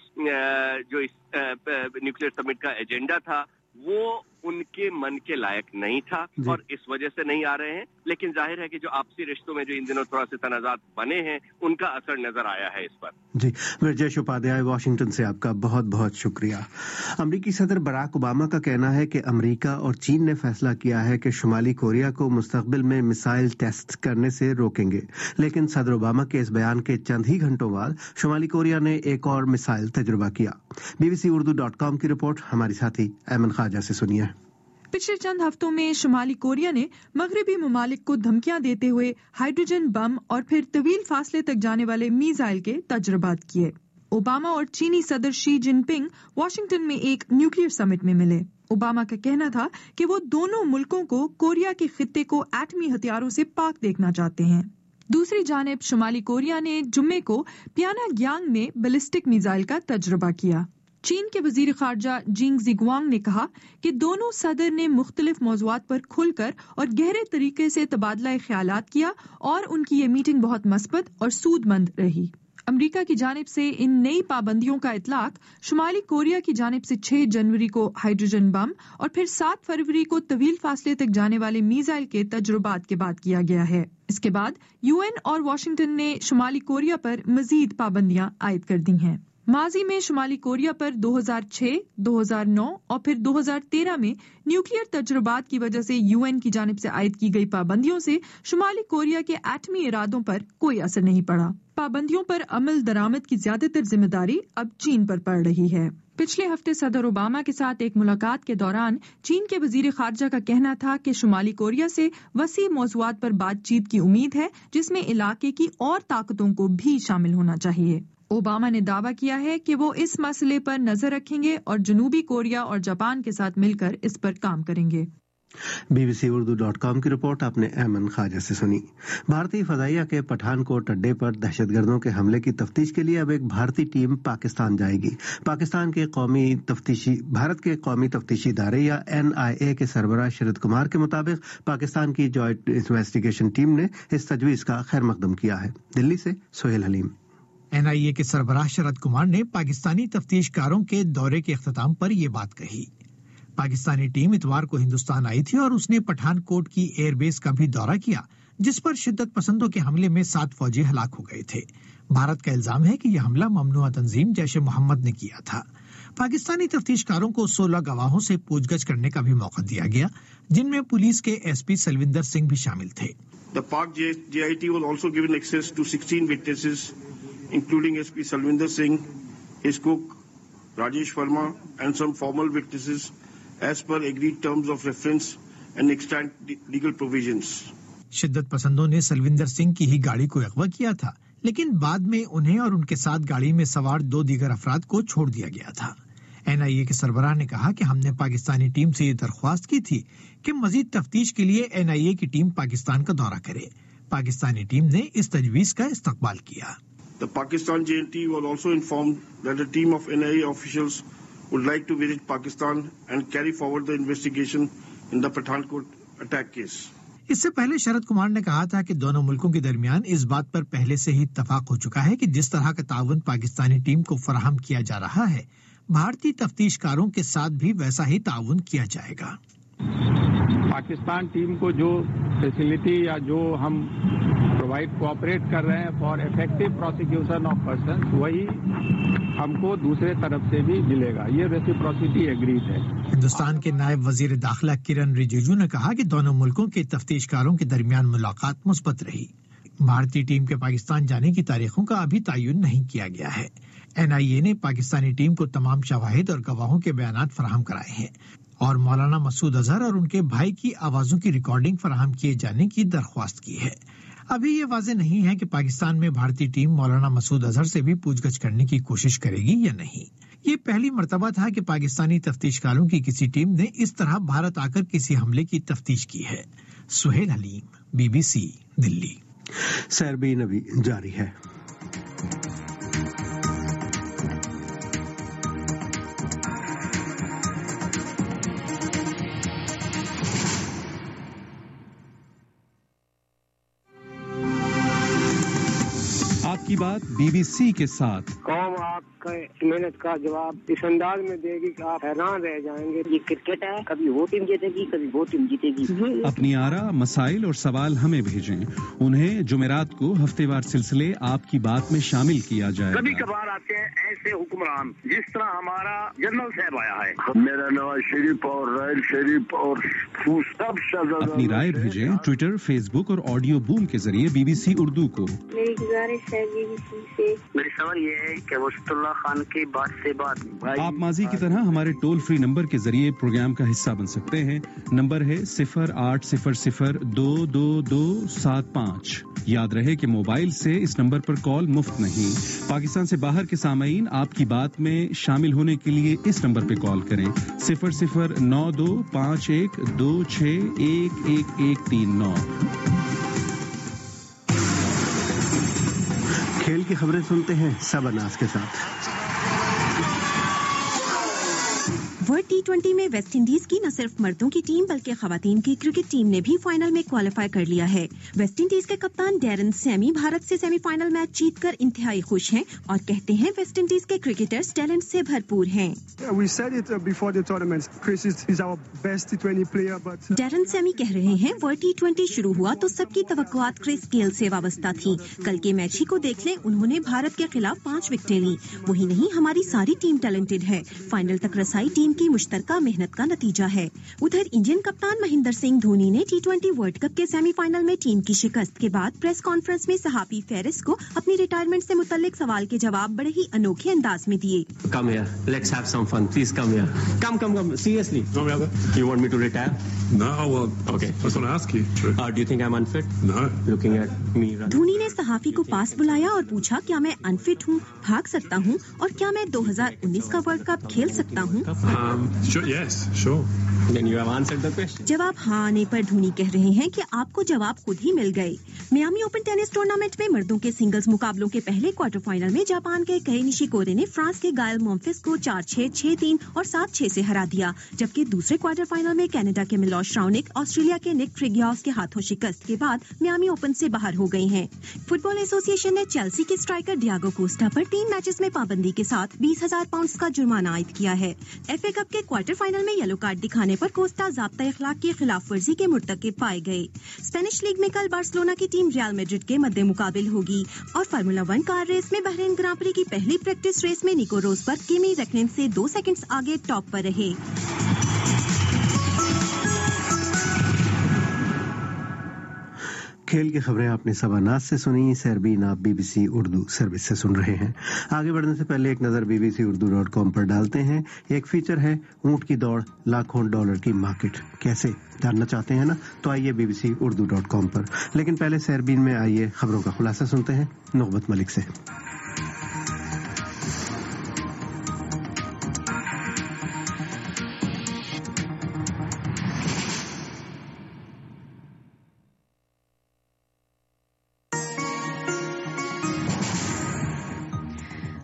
جو اس نیوکلیئر سمٹ کا ایجنڈا تھا وہ ان کے من کے لائق نہیں تھا اور اس وجہ سے نہیں آ رہے ہیں. لیکن ظاہر ہے کہ جو آپسی رشتوں میں جو ان دنوں تھوڑا سے تنازعات بنے ہیں ان کا اثر نظر آیا ہے اس پر. جی، برجیش اپادھیائے واشنگٹن سے آپ کا بہت بہت شکریہ. امریکی صدر براک اوباما کا کہنا ہے کہ امریکہ اور چین نے فیصلہ کیا ہے کہ شمالی کوریا کو مستقبل میں میسائل ٹیسٹ کرنے سے روکیں گے. لیکن صدر اوباما کے اس بیان کے چند ہی گھنٹوں بعد شمالی کوریا نے ایک اور میسائل تجربہ کیا. B B C Urdu dot com کی رپورٹ ہماری ساتھی ایمن خواجہ سے سنیے. پچھلے چند ہفتوں میں شمالی کوریا نے مغربی ممالک کو دھمکیاں دیتے ہوئے ہائیڈروجن بم اور پھر طویل فاصلے تک جانے والے میزائل کے تجربات کیے. اوباما اور چینی صدر شی جن پنگ واشنگٹن میں ایک نیوکلیئر سمٹ میں ملے. اوباما کا کہنا تھا کہ وہ دونوں ملکوں کو کوریا کے خطے کو ایٹمی ہتھیاروں سے پاک دیکھنا چاہتے ہیں. دوسری جانب شمالی کوریا نے جمعے کو پیانا گیانگ میں بیلسٹک میزائل کا تجربہ کیا. چین کے وزیر خارجہ جینگ زیگوانگ نے کہا کہ دونوں صدر نے مختلف موضوعات پر کھل کر اور گہرے طریقے سے تبادلہ خیالات کیا اور ان کی یہ میٹنگ بہت مثبت اور سود مند رہی. امریکہ کی جانب سے ان نئی پابندیوں کا اطلاق شمالی کوریا کی جانب سے چھ جنوری کو ہائیڈروجن بم اور پھر سات فروری کو طویل فاصلے تک جانے والے میزائل کے تجربات کے بعد کیا گیا ہے. اس کے بعد یو این اور واشنگٹن نے شمالی کوریا پر مزید پابندیاں عائد کر دی ہیں. ماضی میں شمالی کوریا پر دو ہزار چھ، دو ہزار نو اور پھر دو ہزار تیرہ میں نیوکلیئر تجربات کی وجہ سے یو این کی جانب سے عائد کی گئی پابندیوں سے شمالی کوریا کے ایٹمی ارادوں پر کوئی اثر نہیں پڑا. پابندیوں پر عمل درآمد کی زیادہ تر ذمہ داری اب چین پر پڑ رہی ہے. پچھلے ہفتے صدر اوباما کے ساتھ ایک ملاقات کے دوران چین کے وزیر خارجہ کا کہنا تھا کہ شمالی کوریا سے وسیع موضوعات پر بات چیت کی امید ہے جس میں علاقے کی اور طاقتوں کو بھی شامل ہونا چاہیے. اوباما نے دعویٰ کیا ہے کہ وہ اس مسئلے پر نظر رکھیں گے اور جنوبی کوریا اور جاپان کے ساتھ مل کر اس پر کام کریں گے. B B C Urdu dot com کی رپورٹ آپ نے ایمن خواجہ سے سنی. بھارتی فضائیہ کے پٹھان کوٹ اڈے پر دہشت گردوں کے حملے کی تفتیش کے لیے اب ایک بھارتی ٹیم پاکستان جائے گی. پاکستان کے قومی تفتیشی بھارت کے قومی تفتیشی ادارے یا این آئی اے کے سربراہ شرد کمار کے مطابق پاکستان کی جوائنٹ انویسٹیگیشن ٹیم نے اس تجویز کا خیر مقدم کیا ہے. دلی سے سہیل حلیم. این آئی اے کے سربراہ شرد کمار نے پاکستانی تفتیش کاروں کے دورے کے اختتام پر یہ بات کہی. پاکستانی ٹیم اتوار کو ہندوستان آئی تھی اور اس نے پٹھان کوٹ کی ایئر بیس کا بھی دورہ کیا جس پر شدت پسندوں کے حملے میں سات فوجی ہلاک ہو گئے تھے. بھارت کا الزام ہے کہ یہ حملہ ممنوعہ تنظیم جیش محمد نے کیا تھا. پاکستانی تفتیش کاروں کو سولہ گواہوں سے پوچھ گچھ کرنے کا بھی موقع دیا گیا جن میں پولیس کے ایس پی سلوندر سنگھ بھی شامل تھے. The Pak J I T was also given access to sixteen witnesses, including S P Salvinder Singh, his cook, Rajesh Verma, and some formal witnesses as per agreed terms of reference and extant legal provisions. شدت پسندوں نے سلوندر سنگھ کی ہی گاڑی کو اغوا کیا تھا لیکن بعد میں انہیں اور ان کے ساتھ گاڑی میں سوار دو دیگر افراد کو چھوڑ دیا گیا تھا. این آئی اے کے سربراہ نے کہا کہ ہم نے پاکستانی ٹیم سے یہ درخواست کی تھی کہ مزید تفتیش کے لیے این آئی اے کی ٹیم پاکستان کا دورہ کرے. پاکستانی ٹیم نے اس تجویز کا استقبال کیا. The Pakistan J and T was also informed that a team of N I A officials would like to visit Pakistan and carry forward the investigation in the Pathankot attack case. اس سے پہلے شرد کمار نے کہا تھا کہ دونوں ملکوں کے درمیان اس بات پر پہلے سے ہی اتفاق ہو چکا ہے کہ جس طرح کا تعاون پاکستانی ٹیم کو فراہم کیا جا رہا ہے بھارتی تفتیش کاروں کے ساتھ بھی ویسا ہی تعاون کیا جائے گا. پاکستان ٹیم کو جو فیسلٹی یا جو ہم پرووائڈ کوآپریٹ کر رہے ہیں for effective prosecution of persons وہی ہم کو دوسرے طرف سے بھی ملے گا. یہ ریسیپروسٹی ایگریڈ ہے. ہندوستان کے نائب وزیر داخلہ کرن رجیجو نے کہا کہ دونوں ملکوں کے تفتیش کاروں کے درمیان ملاقات مثبت رہی. بھارتی ٹیم کے پاکستان جانے کی تاریخوں کا ابھی تعین نہیں کیا گیا ہے. این آئی اے نے پاکستانی ٹیم کو تمام شواہد اور گواہوں کے بیانات فراہم کرائے ہیں اور مولانا مسعود اظہر اور ان کے بھائی کی آوازوں کی ریکارڈنگ فراہم کیے جانے کی درخواست کی ہے. ابھی یہ واضح نہیں ہے کہ پاکستان میں بھارتی ٹیم مولانا مسعود اظہر سے بھی پوچھ گچھ کرنے کی کوشش کرے گی یا نہیں. یہ پہلی مرتبہ تھا کہ پاکستانی تفتیش کاروں کی کسی ٹیم نے اس طرح بھارت آ کر کسی حملے کی تفتیش کی ہے. Sohail Haleem, B B C, Delhi. Sairbeen ابھی جاری ہے. آپ کی بات بی بی سی کے ساتھ. قوم آپ کے محنت کا جواب اس انداز میں دے گی کہ آپ حیران رہ جائیں گے. یہ کرکٹ ہے، کبھی وہ ٹیم جیتے گی کبھی وہ ٹیم جیتے گی. اپنی آراء، مسائل اور سوال ہمیں بھیجیں. انہیں جمعرات کو ہفتے وار سلسلے آپ کی بات میں شامل کیا جائے. کبھی کبھار آتے ہیں ایسے حکمران جس طرح ہمارا جنرل صاحب آیا ہے. میرا نواز شریف اور رائل شریف اور سب. اپنی رائے بھیجیں ٹویٹر، فیس بک اور آڈیو بوم کے ذریعے بی بی سی اردو کو. میری گزارش ہے بی بی سی سے. میری سوال یہ ہے کہ وسط اللہ خان کی بات سے بات. آپ ماضی کی طرح ہمارے ٹول فری نمبر کے ذریعے پروگرام کا حصہ بن سکتے ہیں. نمبر ہے صفر آٹھ صفر صفر دو دو دو سات پانچ. یاد رہے کہ موبائل سے اس نمبر پر کال مفت نہیں. پاکستان سے باہر کے سامعین آپ کی بات میں شامل ہونے کے لیے اس نمبر پہ کال کریں. صفر صفر نو دو پانچ ایک دو چھ ایک ایک ایک تین نو. کھیل کی خبریں سنتے ہیں سب اناس کے ساتھ. ورلڈ ٹی ٹوینٹی میں ویسٹ انڈیز کی نہ صرف مردوں کی ٹیم بلکہ خواتین کی کرکٹ ٹیم نے بھی فائنل میں کوالیفائی کر لیا ہے. ویسٹ انڈیز کے کپتان ڈیرن سیمی بھارت سے سیمی فائنل میچ جیت کر انتہائی خوش ہیں اور کہتے ہیں ویسٹ انڈیز کے کرکٹرز ٹیلنٹ سے بھرپور ہیں. ڈیرن سیمی کہہ رہے ہیں ورلڈ ٹی ٹوینٹی شروع ہوا تو سب کی توقعات کرس گیل سے وابستہ تھی. کل کے میچ ہی کو دیکھ لیں، انہوں نے بھارت کے خلاف پانچ وکٹیں لی. وہی نہیں، ہماری ساری ٹیم ٹیلنٹڈ ہے. فائنل تک رسائی ٹیم کی مشترکہ محنت کا نتیجہ ہے. ادھر انڈین کپتان مہندر سنگھ دھونی نے ٹی ٹوینٹی ورلڈ کپ کے سیمی فائنل میں ٹیم کی شکست کے بعد پریس کانفرنس میں صحافی فیرس کو اپنی ریٹائرمنٹ سے متعلق سوال کے جواب بڑے ہی انوکھے انداز میں دیے. Come here, let's have some fun. Please come here. Come, come, come. Seriously. No, you want me to retire? No, well, okay. I was going to ask you. Uh, do you think I'm unfit? No. Looking at me. Dhoni نے صحافی کو پاس بلایا اور پوچھا کیا میں انفٹ ہوں، بھاگ سکتا ہوں اور کیا میں دو ہزار انیس کا ورلڈ کپ کھیل سکتا ہوں. Um, sure, yes, sure. Then you have answered the question. جواب ہاں آنے پر دھونی کہہ رہے ہیں کہ آپ کو جواب خود ہی مل گئے. میامی اوپن ٹینس ٹورنامنٹ میں مردوں کے سنگلز مقابلوں کے پہلے کوارٹر فائنل میں جاپان کے کئی نشیکورے نے فرانس کے گائل مومفس کو چار چھ چھ تین اور سات چھ سے ہرا دیا، جبکہ دوسرے کوارٹر فائنل میں کینیڈا کے ملوش راونک آسٹریلیا کے نک ٹریگیاس کے ہاتھوں شکست کے بعد میامی اوپن سے باہر ہو گئے ہیں. فٹ بال ایسوسی ایشن نے چیلسی کے اسٹرائکر ڈیاگو کوسٹا پر تین میچز میں پابندی کے ساتھ بیس ہزار پاؤنڈز کا جرمانہ عائد کیا ہے. ایف اے کپ کے کوارٹر فائنل میں یلو کارڈ دکھانے پر کوسٹا ضابطۂ اخلاق کی خلاف ورزی کے مرتکب پائے گئے. اسپینش لیگ میں کل بارسلونا کی ٹیم ریال میڈرڈ کے مد مقابل ہوگی اور فارمولا ون کار ریس میں بحرین گراں پری کی پہلی پریکٹس ریس میں نیکو روز پر کیمی ریکنن سے دو سیکنڈز آگے ٹاپ پر رہے. کھیل کی خبریں آپ نے سب اناس سے سنی. سیربین آپ B B C Urdu service سے سن رہے ہیں. آگے بڑھنے سے پہلے ایک نظر B B C Urdu dot com پر ڈالتے ہیں. ایک فیچر ہے اونٹ کی دوڑ لاکھوں ڈالر کی مارکیٹ. کیسے جاننا چاہتے ہیں نا؟ تو آئیے B B C Urdu dot com پر. لیکن پہلے سیربین میں آئیے خبروں کا خلاصہ سنتے ہیں نعبت ملک سے.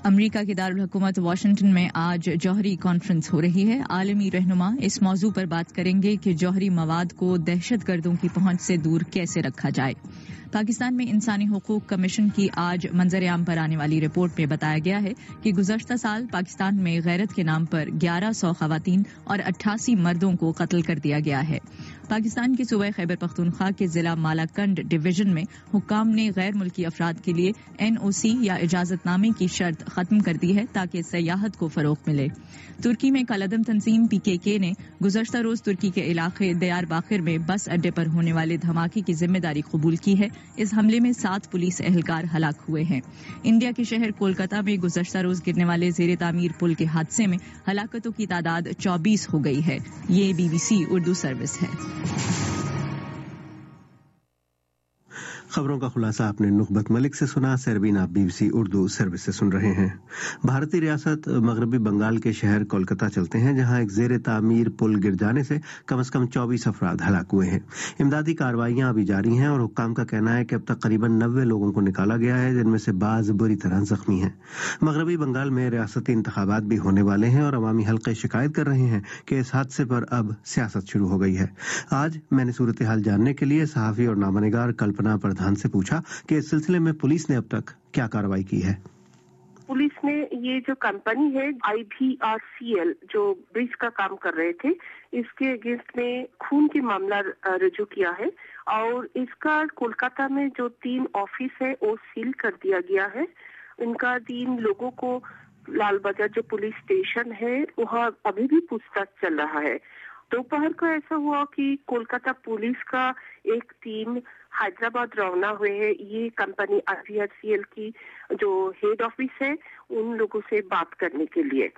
अमरीका के दारुल-हुकूमत वाशिंगटन में आज जौहरी कॉन्फ्रेंस हो रही है। आलमी रहनुमा इस मौजू पर बात करेंगे कि जौहरी मवाद को दहशतगर्दों की पहुंच से दूर कैसे रखा जाए। पाकिस्तान में इंसानी हुकूक कमीशन की आज मंजर आम पर आने वाली रिपोर्ट में बताया गया है कि गुज़श्ता साल पाकिस्तान में गैरत के नाम पर ग्यारह सौ खवातीन और अट्ठासी मर्दों को कत्ल कर दिया गया है। पाकिस्तान के सूबे खैबर पख्तूनख्वा के जिला मालाकंड डिवीजन में हुक्काम ने गैर मुल्की अफराद के लिए एनओसी या इजाजतनामे की शर्त खत्म कर दी है ताकि सयाहत को फरोग मिले। तुर्की में कलअदम तंजीम पीकेके ने गुज़श्ता रोज तुर्की के इलाके दयार बाखिर में बस अड्डे पर होने वाले धमाके की जिम्मेदारी कबूल की है। इस हमले में सात पुलिस एहलकार हलाक हुए हैं। इंडिया के शहर कोलकाता में गुज़श्ता रोज गिरने वाले ज़ेरे तामीर पुल के हादसे में हलाकतों की तादाद चौबीस हो गई है। ये बीबीसी उर्दू सर्विस है। खबरों का खुलासा आपने नुखबत मलिक से सुना। सरबीन आप बीबीसी उर्दू सर्विस से सुन रहे हैं। भारतीय रियासत मगरबी बंगाल के शहर कोलकाता चलते हैं, जहां एक जेर तामीर पुल गिर जाने से कम से कम चौबीस अफराद हलाक हुए हैं। इमदादी कार्रवाइयां अभी जारी हैं और हुक्काम का कहना है कि अब तक करीबन नब्बे लोगों को निकाला गया है, जिनमें से बाज बुरी तरह जख्मी हैं। मगरबी बंगाल में रियासती इंतखाबात भी होने वाले हैं और अवामी हल्के शिकायत कर रहे हैं कि इस हादसे पर अब सियासत शुरू हो गई है। आज मैंने सूरत हाल जानने के लिए सहाफी और नामनिगार कल्पना प्रधान से पूछा कि इस सिलसिले में पुलिस ने अब तक क्या कार्रवाई की है। पुलिस ने ये जो कंपनी है I V R C L जो ब्रिज का काम कर रहे थे, इसके अगेंस्ट में खून की मामला रजू किया है और इसका कोलकाता में जो तीन ऑफिस है वो सील कर दिया गया है। इनका तीन लोगों को लाल बाजार जो पुलिस स्टेशन है वहाँ अभी भी पूछताछ चल रहा है। दोपहर को ऐसा हुआ कि कोलकाता पुलिस का एक टीम हैदराबाद रवाना हुए है। ये company I V R C L की जो हेड ऑफिस है उन लोगों से बात करने के लिए,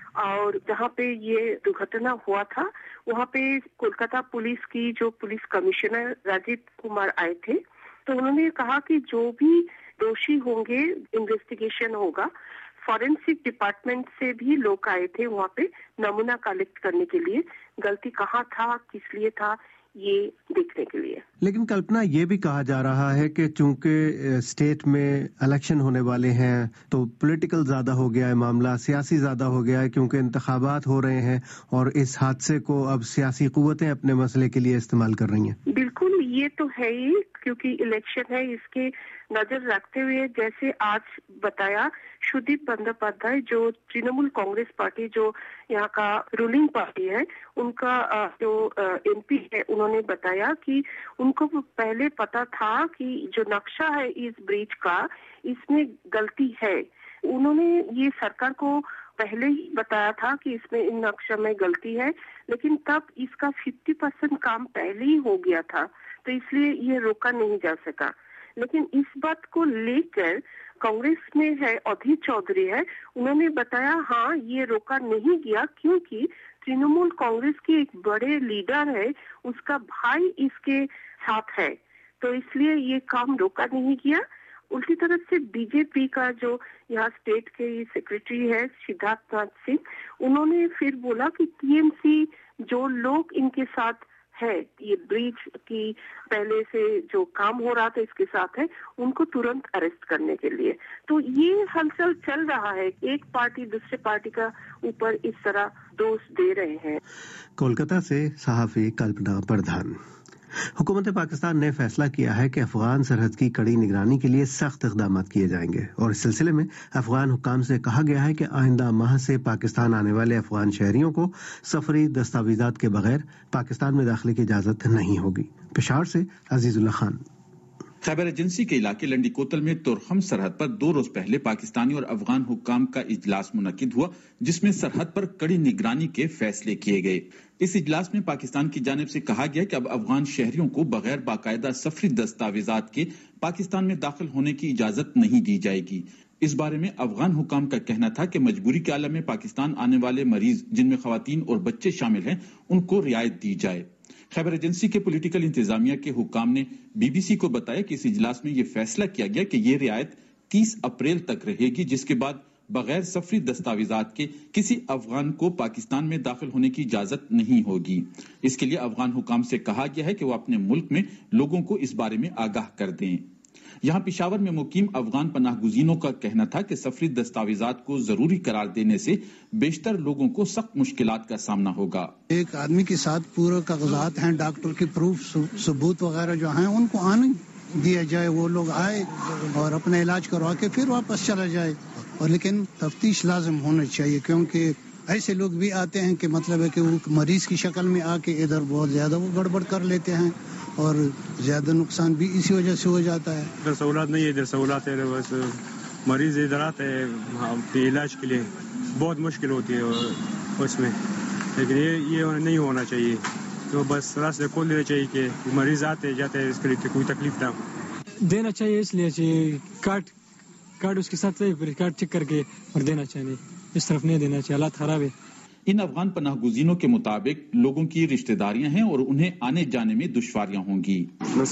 और जहाँ पे ये दुर्घटना हुआ था वहाँ पे कोलकाता पुलिस की जो पुलिस कमिश्नर राजीव कुमार आए थे। तो उन्होंने कहा कि जो भी दोषी होंगे इन्वेस्टिगेशन होगा। फॉरेंसिक डिपार्टमेंट से भी लोग आए थे वहाँ पे नमूना कलेक्ट करने के लिए, गलती कहाँ था, किस लिए था, ये देखने के लिए। लेकिन कल्पना, ये भी कहा जा रहा है कि चूंकि स्टेट में इलेक्शन होने वाले हैं तो पॉलिटिकल ज्यादा हो गया है मामला, सियासी ज्यादा हो गया है क्योंकि इंतखाबात हो रहे हैं और इस हादसे को अब सियासी कुव्वतें अपने मसले के लिए इस्तेमाल कर रही हैं। बिल्कुल, ये तो है ही, क्योंकि इलेक्शन है, इसके नजर रखते हुए जैसे आज बताया सुदीप बंदोपाध्याय जो तृणमूल कांग्रेस पार्टी जो यहाँ का रूलिंग पार्टी है उनका जो एमपी है, उन्होंने बताया कि उनको पहले पता था कि जो नक्शा है इस ब्रिज का इसमें गलती है। उन्होंने ये सरकार को पहले ही बताया था कि इसमें इन नक्शा में गलती है, लेकिन तब इसका पचास परसेंट काम पहले ही हो गया था, तो इसलिए ये रोका नहीं जा सका। लेकिन इस बात को लेकर कांग्रेस में है अधीर चौधरी है, उन्होंने बताया हाँ ये रोका नहीं गया क्योंकि तृणमूल कांग्रेस के एक बड़े लीडर है, उसका भाई इसके साथ है, तो इसलिए ये काम रोका नहीं गया। उल्टी तरफ से बीजेपी का जो यहाँ स्टेट के सेक्रेटरी है सिद्धार्थ नाथ सिंह, उन्होंने फिर बोला कि टीएमसी जो लोग इनके साथ है, ये ब्रिज की पहले से जो काम हो रहा था इसके साथ है, उनको तुरंत अरेस्ट करने के लिए। तो ये हलचल चल रहा है, एक पार्टी दूसरे पार्टी का ऊपर इस तरह दोष दे रहे हैं। कोलकाता से सहाफी कल्पना प्रधान। हुकूमत पाकिस्तान ने फैसला किया है कि अफगान सरहद की कड़ी निगरानी के लिए सख्त इक़दाम किए जाएंगे और इस सिलसिले में अफगान हुक्काम से कहा गया है कि आइंदा माह से पाकिस्तान आने वाले अफगान शहरियों को सफरी दस्तावेजात के बगैर पाकिस्तान में दाखिले की इजाजत नहीं होगी। पेशावर से अजीजुल्ला खान। खैबर एजेंसी के इलाके लंडी कोतल में तुरखम सरहद पर दो रोज पहले पाकिस्तानी और अफगान हुक्काम का इजलास मुनक्किद हुआ, जिसमें सरहद पर कड़ी निगरानी के फैसले किए गए। इस इजलास में पाकिस्तान की जानिब से कहा गया कि अब अफगान शहरियों को बगैर बाकायदा सफरी दस्तावेजात के पाकिस्तान में दाखिल होने की इजाजत नहीं दी जाएगी। इस बारे में अफगान हुक्काम का कहना था कि मजबूरी के आलम में पाकिस्तान आने वाले मरीज जिनमें खवातीन और बच्चे शामिल हैं उनको रियायत दी जाए। खैबर एजेंसी के पॉलिटिकल इंतजामिया के हुक्काम ने बीबीसी को बताया कि इस इजलास में यह फैसला किया गया कि ये रियायत तीस अप्रैल तक रहेगी, जिसके बाद बगैर सफरी दस्तावेजात के किसी अफगान को पाकिस्तान में दाखिल होने की इजाजत नहीं होगी। इसके लिए अफगान हुक्काम से कहा गया है कि वो अपने मुल्क में लोगों को इस बारे में आगाह कर दें। یہاں پشاور میں مقیم افغان پناہ گزینوں کا کہنا تھا کہ سفری دستاویزات کو ضروری قرار دینے سے بیشتر لوگوں کو سخت مشکلات کا سامنا ہوگا. ایک آدمی کے ساتھ پورے کاغذات ہیں، ڈاکٹر کے پروف، ثبوت وغیرہ جو ہیں، ان کو آنے دیا جائے، وہ لوگ آئے اور اپنا علاج کروا کے پھر واپس چلا جائے. اور لیکن تفتیش لازم ہونا چاہیے، کیونکہ ایسے لوگ بھی آتے ہیں کہ مطلب ہے کہ وہ مریض کی شکل میں آ کے ادھر بہت زیادہ وہ گڑبڑ کر لیتے ہیں اور زیادہ نقصان بھی اسی وجہ سے ہو جاتا ہے. ادھر سہولت نہیں ہے، ادھر سہولت ہے، بس مریض ادھر آتے ہیں اپنے علاج کے لیے، بہت مشکل ہوتی ہے اس میں. لیکن یہ یہ نہیں ہونا چاہیے، تو بس راستے کھول دینا چاہیے کہ مریض آتے جاتے ہیں، اس کے لیے کوئی تکلیف نہ ہو. دینا چاہیے اس لیے چاہیے کارڈ کارڈ اس کے ساتھ کارڈ چیک کر کے اور دینا چاہیے، اس طرف نہیں دینا چاہیے، حالات خراب ہے. ان افغان پناہ گزینوں کے مطابق لوگوں کی رشتہ داریاں ہیں اور انہیں آنے جانے میں دشواریاں ہوں گی.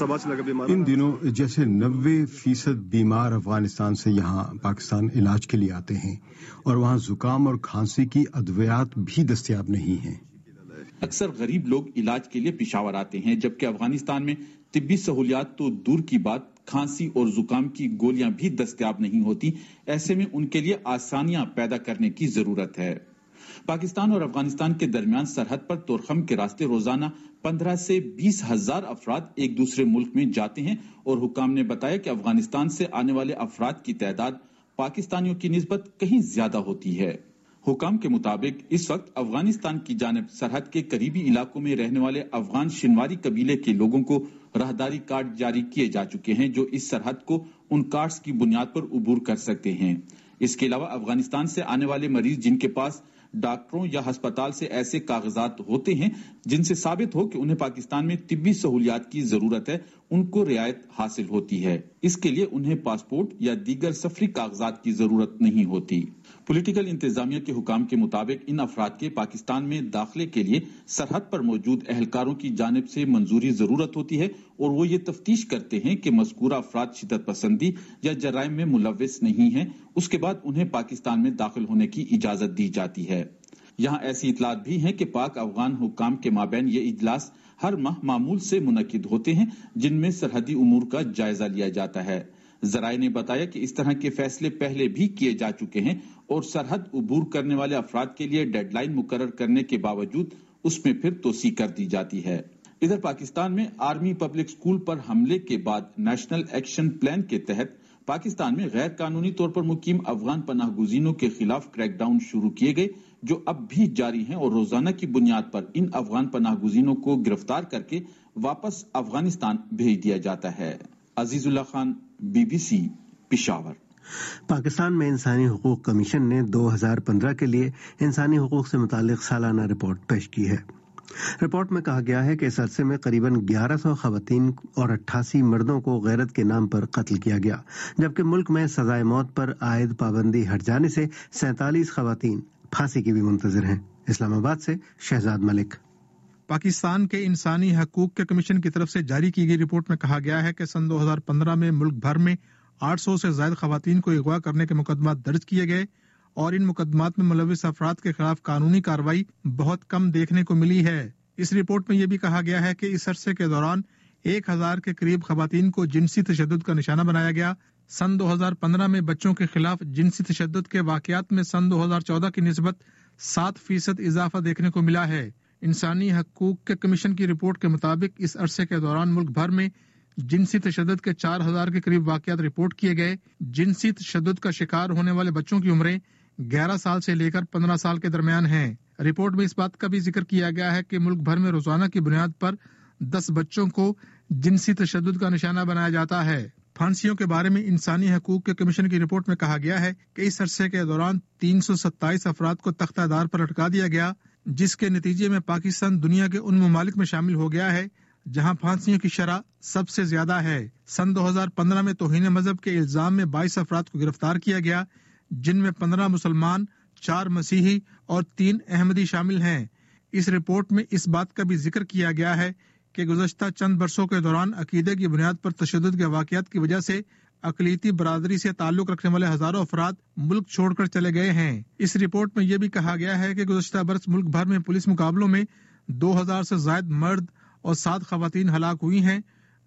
ان دنوں جیسے نوے فیصد بیمار افغانستان سے یہاں پاکستان علاج کے لیے آتے ہیں اور وہاں زکام اور کھانسی کی ادویات بھی دستیاب نہیں ہیں. اکثر غریب لوگ علاج کے لیے پشاور آتے ہیں، جبکہ افغانستان میں طبی سہولیات تو دور کی بات، کھانسی اور زکام کی گولیاں بھی دستیاب نہیں ہوتی. ایسے میں ان کے لیے آسانیاں پیدا کرنے کی ضرورت ہے. پاکستان اور افغانستان کے درمیان سرحد پر تورخم کے راستے روزانہ پندرہ سے بیس ہزار افراد ایک دوسرے ملک میں جاتے ہیں اور حکام نے بتایا کہ افغانستان سے آنے والے افراد کی تعداد پاکستانیوں کی نسبت کہیں زیادہ ہوتی ہے. حکام کے مطابق اس وقت افغانستان کی جانب سرحد کے قریبی علاقوں میں رہنے والے افغان شنواری قبیلے کے لوگوں کو راہداری کارڈ جاری کیے جا چکے ہیں، جو اس سرحد کو ان کارڈز کی بنیاد پر عبور کر سکتے ہیں. اس کے علاوہ افغانستان سے آنے والے مریض جن کے پاس ڈاکٹروں یا ہسپتال سے ایسے کاغذات ہوتے ہیں جن سے ثابت ہو کہ انہیں پاکستان میں طبی سہولیات کی ضرورت ہے، ان کو رعایت حاصل ہوتی ہے. اس کے لیے انہیں پاسپورٹ یا دیگر سفری کاغذات کی ضرورت نہیں ہوتی. پولیٹیکل انتظامیہ کے حکام کے مطابق ان افراد کے پاکستان میں داخلے کے لیے سرحد پر موجود اہلکاروں کی جانب سے منظوری ضرورت ہوتی ہے اور وہ یہ تفتیش کرتے ہیں کہ مذکورہ افراد شدت پسندی یا جرائم میں ملوث نہیں ہیں. اس کے بعد انہیں پاکستان میں داخل ہونے کی اجازت دی جاتی ہے. یہاں ایسی اطلاعات بھی ہیں کہ پاک افغان حکام کے مابین یہ اجلاس ہر ماہ معمول سے منعقد ہوتے ہیں، جن میں سرحدی امور کا جائزہ لیا جاتا ہے. ذرائع نے بتایا کہ اس طرح کے فیصلے پہلے بھی کیے جا چکے ہیں اور سرحد عبور کرنے والے افراد کے لیے ڈیڈ لائن مقرر کرنے کے باوجود اس میں پھر توسیع کر دی جاتی ہے. ادھر پاکستان میں آرمی پبلک سکول پر حملے کے بعد نیشنل ایکشن پلان کے تحت پاکستان میں غیر قانونی طور پر مقیم افغان پناہ گزینوں کے خلاف کریک ڈاؤن شروع کیے گئے، جو اب بھی جاری ہیں اور روزانہ کی بنیاد پر ان افغان پناہ گزینوں کو گرفتار کر کے واپس افغانستان بھیج دیا جاتا ہے. Aziz Ullah Khan, B B C, Peshawar. Pakistan میں انسانی حقوق کمیشن نے دو ہزار پندرہ کے لیے انسانی حقوق سے متعلق سالانہ رپورٹ پیش کی ہے. رپورٹ میں کہا گیا ہے کہ اس عرصے میں قریباً گیارہ سو خواتین اور اٹھاسی مردوں کو غیرت کے نام پر قتل کیا گیا، جبکہ ملک میں سزائے موت پر عائد پابندی ہٹ جانے سے سینتالیس خواتین پھانسی کی بھی منتظر ہیں. اسلام آباد سے شہزاد ملک. پاکستان کے انسانی حقوق کے کمیشن کی طرف سے جاری کی گئی رپورٹ میں کہا گیا ہے کہ سن دو ہزار پندرہ میں ملک بھر میں آٹھ سو سے زائد خواتین کو اغوا کرنے کے مقدمات درج کیے گئے اور ان مقدمات میں ملوث افراد کے خلاف قانونی کارروائی بہت کم دیکھنے کو ملی ہے. اس رپورٹ میں یہ بھی کہا گیا ہے کہ اس عرصے کے دوران ایک ہزار کے قریب خواتین کو جنسی تشدد کا نشانہ بنایا گیا. سن دو ہزار پندرہ میں بچوں کے خلاف جنسی تشدد کے واقعات میں سن دو ہزار چودہ کی نسبت سات فیصد اضافہ دیکھنے کو ملا ہے. انسانی حقوق کے کمیشن کی رپورٹ کے مطابق اس عرصے کے دوران ملک بھر میں جنسی تشدد کے چار ہزار کے قریب واقعات رپورٹ کیے گئے. جنسی تشدد کا شکار ہونے والے بچوں کی عمریں گیارہ سال سے لے کر پندرہ سال کے درمیان ہیں. رپورٹ میں اس بات کا بھی ذکر کیا گیا ہے کہ ملک بھر میں روزانہ کی بنیاد پر دس بچوں کو جنسی تشدد کا نشانہ بنایا جاتا ہے. پھانسیوں کے بارے میں انسانی حقوق کے کمیشن کی رپورٹ میں کہا گیا ہے کہ اس عرصے کے دوران تین سو ستائیس افراد کو تختہ دار پر لٹکا دیا گیا، جس کے نتیجے میں پاکستان دنیا کے ان ممالک میں شامل ہو گیا ہے جہاں پھانسیوں کی شرح سب سے زیادہ ہے. سن دو ہزار پندرہ میں توہین مذہب کے الزام میں بائیس افراد کو گرفتار کیا گیا، جن میں پندرہ مسلمان، چار مسیحی اور تین احمدی شامل ہیں. اس رپورٹ میں اس بات کا بھی ذکر کیا گیا ہے کہ گزشتہ چند برسوں کے دوران عقیدے کی بنیاد پر تشدد کے واقعات کی وجہ سے اقلیتی برادری سے تعلق رکھنے والے ہزاروں افراد ملک چھوڑ کر چلے گئے ہیں. اس رپورٹ میں یہ بھی کہا گیا ہے کہ گزشتہ برس ملک بھر میں پولیس مقابلوں میں دو ہزار سے زائد مرد اور سات خواتین ہلاک ہوئی ہیں.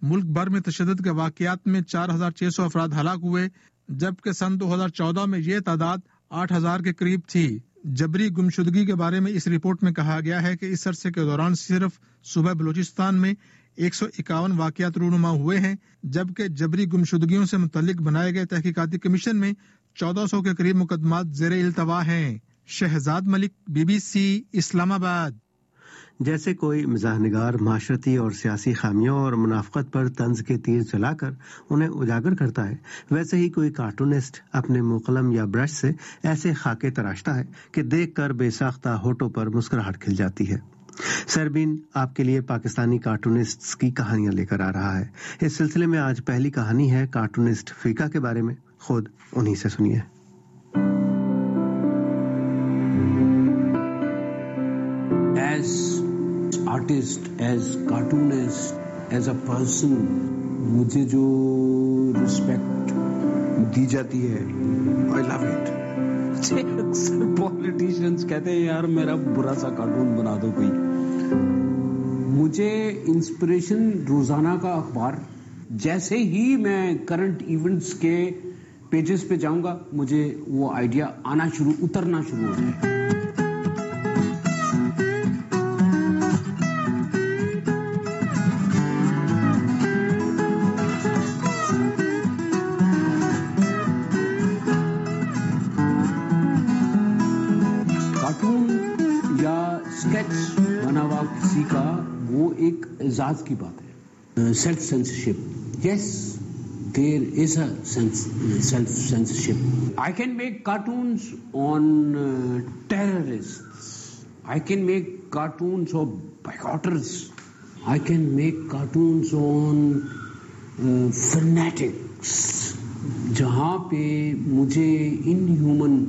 ملک بھر میں تشدد کے واقعات میں چار ہزار چھ سو افراد ہلاک ہوئے، جبکہ سن دو ہزار چودہ میں یہ تعداد آٹھ ہزار کے قریب تھی۔ جبری گمشدگی کے بارے میں اس رپورٹ میں کہا گیا ہے کہ اس عرصے کے دوران صرف صوبہ بلوچستان میں ایک سو اکاون واقعات رونما ہوئے ہیں، جبکہ جبری گمشدگیوں سے متعلق بنائے گئے تحقیقاتی کمیشن میں چودہ سو کے قریب مقدمات زیر التوا ہیں۔ Shahzad Malik, B B C, Islamabad. جیسے کوئی مزاح نگار معاشرتی اور سیاسی خامیوں اور منافقت پر طنز کے تیر چلا کر انہیں اجاگر کرتا ہے، ویسے ہی کوئی کارٹونسٹ اپنے منہ قلم یا برش سے ایسے خاکے تراشتا ہے کہ دیکھ کر بے ساختہ ہونٹوں پر مسکراہٹ کھل جاتی ہے۔ سربین آپ کے لیے پاکستانی کارٹونسٹس کی کہانیاں لے کر آ رہا ہے۔ اس سلسلے میں آج پہلی کہانی ہے کارٹونسٹ فیکا کے بارے میں، خود انہی سے سنیے۔ As artist, as cartoonist, as a person, مجھے جو رسپیکٹ دی جاتی ہے I love it. پولیٹیشنز کہتے ہیں یار میرا برا سا کارٹون بنا دو کوئی۔ مجھے انسپریشن روزانہ کا اخبار، جیسے ہی میں کرنٹ ایونٹس کے پیجز پہ جاؤں گا مجھے وہ آئیڈیا آنا شروع اترنا شروع ہو جائے۔ اعزاز کی بات ہے، self censorship, yes there is a self censorship. I can make cartoons on terrorist, I can make cartoons of boycotters, I can make cartoons on fanatics, جہاں پہ مجھے ان ہیومن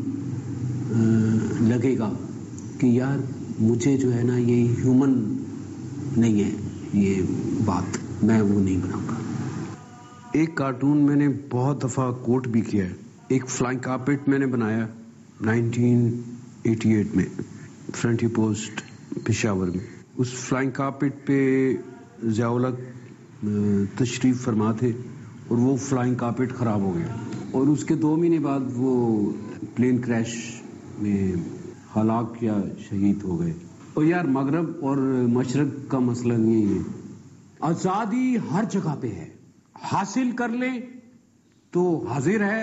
لگے گا کہ یار مجھے جو ہے نا یہ ہیومن نہیں ہے یہ بات، میں وہ نہیں بناؤں گا۔ ایک کارٹون میں نے بہت دفعہ کوٹ بھی کیا ہے، ایک فلائنگ کارپیٹ میں نے بنایا نائنٹین ایٹی ایٹ میں فرنٹی پوسٹ پشاور میں۔ اس فلائنگ کارپیٹ پہ ضیاء الحق تشریف فرما تھے اور وہ فلائنگ کارپیٹ خراب ہو گیا اور اس کے دو مہینے بعد وہ پلین کریش میں ہلاک یا شہید ہو گئے۔ اور یار مغرب اور مشرق کا مسئلہ نہیں ہے، آزادی ہر جگہ پہ ہے، حاصل کر لیں تو حاضر ہے،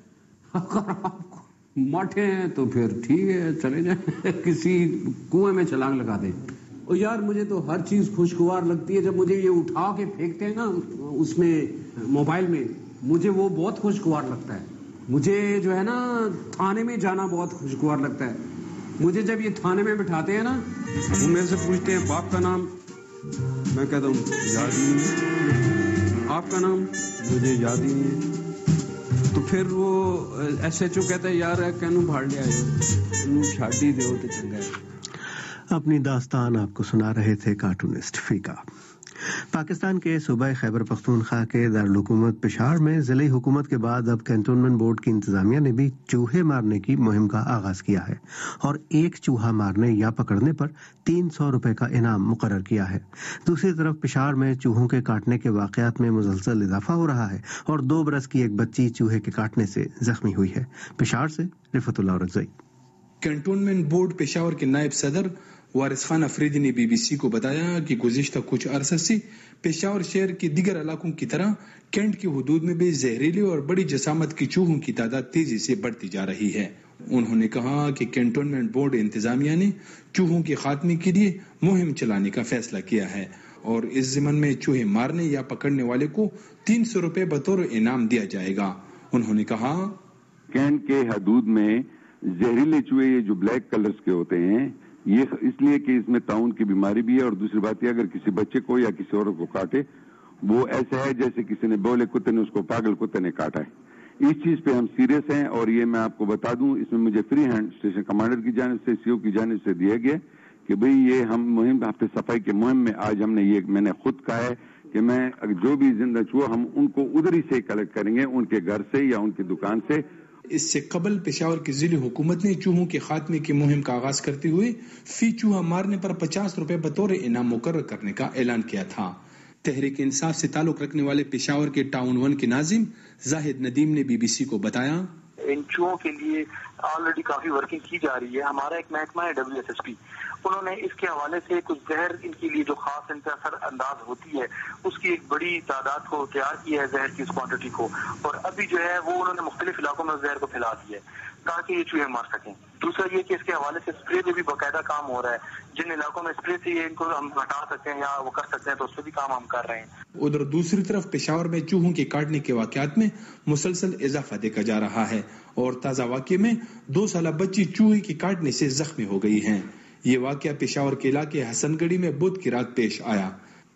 اگر آپ ماٹھے ہیں تو پھر ٹھیک ہے چلے جائیں کسی کنویں میں چھلانگ لگا دیں۔ اور یار مجھے تو ہر چیز خوشگوار لگتی ہے، جب مجھے یہ اٹھا کے پھینکتے ہیں نا اس میں موبائل میں، مجھے وہ بہت خوشگوار لگتا ہے۔ مجھے جو ہے نا تھانے میں جانا بہت خوشگوار لگتا ہے۔ مجھے جب یہ تھانے میں بٹھاتے ہیں نا، وہ میرے سے پوچھتے ہیں باپ کا نام، میں کہتا ہوں یاد ہی نہیں، آپ کا نام مجھے یاد ہی نہیں ہے۔ تو پھر وہ ایس ایچ او کہتا ہے یار کینوں بھاڑ لیا چھاٹ ہی دو تو چنگا ہے۔ اپنی داستان آپ کو سنا رہے تھے کارٹونسٹ فیکا۔ پاکستان کے صوبہ خیبر پختونخوا کے دارالحکومت پشاور میں ضلعی حکومت کے بعد اب کینٹونمنٹ بورڈ کی انتظامیہ نے بھی چوہے مارنے کی مہم کا آغاز کیا ہے اور ایک چوہا مارنے یا پکڑنے پر تین سو روپے کا انعام مقرر کیا ہے۔ دوسری طرف پشاور میں چوہوں کے کاٹنے کے واقعات میں مسلسل اضافہ ہو رہا ہے اور دو برس کی ایک بچی چوہے کے کاٹنے سے زخمی ہوئی ہے۔ پشاور سے رفعت اللہ رضائی۔ کینٹونمنٹ بورڈ پشاور کے نائب صدر وارث خان افریدی نے بی بی سی کو بتایا کہ گزشتہ کچھ عرصہ سے پشاور شہر کے دیگر علاقوں کی طرح کینٹ کی حدود میں بھی زہریلے اور بڑی جسامت کی چوہوں کی تعداد تیزی سے بڑھتی جا رہی ہے۔ انہوں نے کہا کہ کینٹونمنٹ بورڈ انتظامیہ نے چوہوں کے خاتمے کے لیے مہم چلانے کا فیصلہ کیا ہے اور اس ضمن میں چوہے مارنے یا پکڑنے والے کو تین سو روپے بطور انعام دیا جائے گا۔ انہوں نے کہا کینٹ کے حدود میں زہریلے چوہے یہ جو بلیک کلرز کے ہوتے ہیں، یہ اس لیے کہ اس میں تعاون کی بیماری بھی ہے اور دوسری بات یہ اگر کسی بچے کو یا کسی عورت کو کاٹے وہ ایسا ہے جیسے کسی نے بولے کتے نے اس کو پاگل کتے نے کاٹا ہے۔ اس چیز پہ ہم سیریس ہیں اور یہ میں آپ کو بتا دوں اس میں مجھے فری ہینڈ اسٹیشن کمانڈر کی جانب سے سی او کی جانب سے دیا گیا کہ بھئی یہ ہم مہم ہفتے صفائی کے مہم میں آج ہم نے یہ میں نے خود کہا ہے کہ میں جو بھی زندہ چوہا ہم ان کو ادھر ہی سے کلیکٹ کریں گے، ان کے گھر سے یا ان کی دکان سے۔ اس سے قبل پشاور کی ضلعی حکومت نے چوہوں کے خاتمے کی مہم کا آغاز کرتے ہوئے فی چوہا مارنے پر پچاس روپے بطور انعام مقرر کرنے کا اعلان کیا تھا۔ तहरीक इंसाफ से ताल्लुक रखने वाले पेशावर के टाउन वन के नाजिम जाहिद नदीम ने बीबीसी को बताया, इन चूहों के लिए ऑलरेडी काफी वर्किंग की जा रही है। हमारा एक महकमा है डब्ल्यू एस एस पी, उन्होंने इसके हवाले से कुछ जहर इनके लिए जो खास इन पे असर अंदाज होती है उसकी एक बड़ी तादाद को तैयार किया है, जहर की उस क्वांटिटी को, और अभी जो है वो उन्होंने मुख्तलिफ इलाकों में उस जहर को फैला दिया है ताकि ये चूहे मार सकें। दूसरा ये कि इसके हवाले से स्प्रे पे भी बाकायदा काम हो रहा है, जिन इलाकों में स्प्रे से ये इनको हम हटा सकते हैं या वो कर सकते हैं तो उस पर भी काम हम कर रहे हैं। उधर दूसरी तरफ पेशावर में चूहों के काटने के वाकयात में मुसलसल इजाफा देखा जा रहा है और ताजा वाकये में दो साल बच्ची चूहे के काटने से जख्मी हो गई है। ये वाकया पेशावर के इलाके हसनगढ़ी में बुध की रात पेश आया।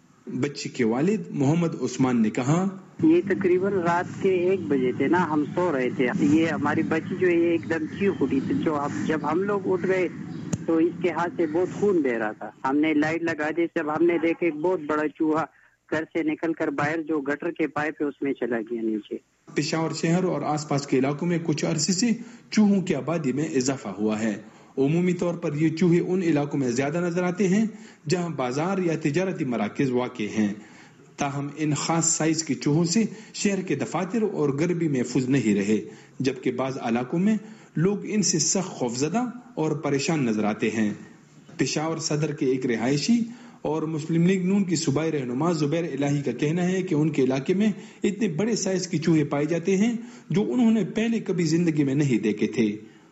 बच्ची के वालिद मोहम्मद उस्मान ने कहा, ये तकरीबन रात के एक बजे थे ना, हम सो रहे थे, ये हमारी बच्ची जो है एकदम चीख उठी थी। जो हम जब हम लोग उठ गए तो इसके हाथ से बहुत खून बह रहा था। हमने लाइट लगा दी, जब हमने देखे एक बहुत बड़ा चूहा घर से निकलकर बाहर जो गटर के पाइप है उसमें चला गया नीचे। पेशावर शहर और आसपास के इलाकों में कुछ अरसे से चूहों की आबादी में इजाफा हुआ है। उमूमी तौर पर ये चूहे उन इलाकों में ज्यादा नजर आते हैं जहां बाजार या तिजारती मराकज वाक़े हैं। ताहम इन खास साइज के चूहों से शहर के दफातर और गरबी महफूज नहीं रहे, जबकि बाज इलाकों में लोग इनसे सख्त खौफजदा और परेशान नजर आते हैं। पेशावर सदर के एक रिहायशी और मुस्लिम लीग नून की सूबाई रहनुमा जुबैर इलाही का कहना है कि उनके इलाके में इतने बड़े साइज के चूहे पाए जाते हैं जो उन्होंने पहले कभी जिंदगी में नहीं देखे थे।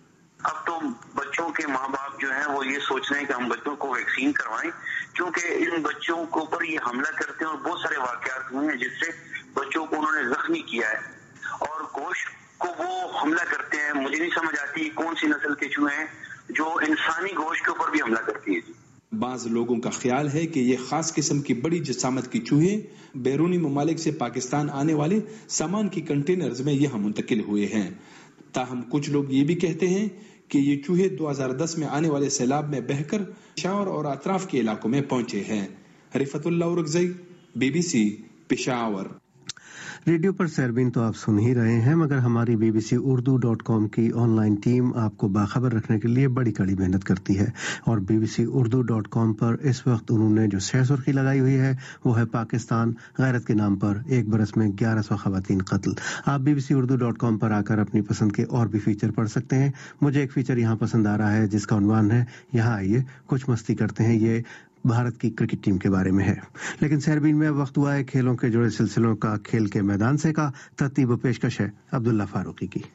अब तो बच्चों के माँ बाप जो हैं वो ये सोच रहे हैं कि हम बच्चों को वैक्सीन करवाएं, क्योंकि इन बच्चों के ऊपर ये हमला करते हैं और बहुत सारे वाकयात हुए हैं जिससे बच्चों को उन्होंने जख्मी किया है और गोश्त को वो हमला करते हैं। मुझे नहीं समझ आती कौन सी नस्ल के चूहे हैं जो इंसानी गोश्त के ऊपर भी हमला करती है। बाज लोगों का ख्याल है कि ये खास किस्म की बड़ी जसामत की चूहे बैरूनी ममालिक से पाकिस्तान आने वाले सामान की कंटेनर्स में यहाँ मुंतकिल हुए हैं। ताहम कुछ लोग ये भी कहते हैं कि ये चूहे दो हज़ार दस में आने वाले सैलाब में बहकर पेशावर और अतराफ के इलाकों में पहुंचे हैं। रिफतुल्लाह उरगज़ई, बीबीसी, पेशावर। रेडियो पर सरबीन तो आप सुन ही रहे हैं, मगर हमारी बीबीसी उर्दू डॉट कॉम की ऑनलाइन टीम आपको बाखबर रखने के लिए बड़ी कड़ी मेहनत करती है और बीबीसी उर्दू डॉट कॉम पर इस वक्त उन्होंने जो सह सुर्खी लगाई हुई है वो है पाकिस्तान गैरत के नाम पर एक बरस में ग्यारह सौ खवातीन कत्ल। आप बीबीसी उर्दू डॉट कॉम पर आकर अपनी पसंद के और भी फीचर पढ़ सकते हैं। मुझे एक फीचर यहाँ पसंद आ रहा है जिसका उन्वान है यहाँ आइए कुछ मस्ती करते हैं। ये भारत की क्रिकेट टीम के बारे में है। लेकिन सरबीन में वक्त हुआ है खेलों के जुड़े सिलसिलों का। खेल के मैदान से का तरतीब पेशकश है अब्दुल्ला फारूकी की।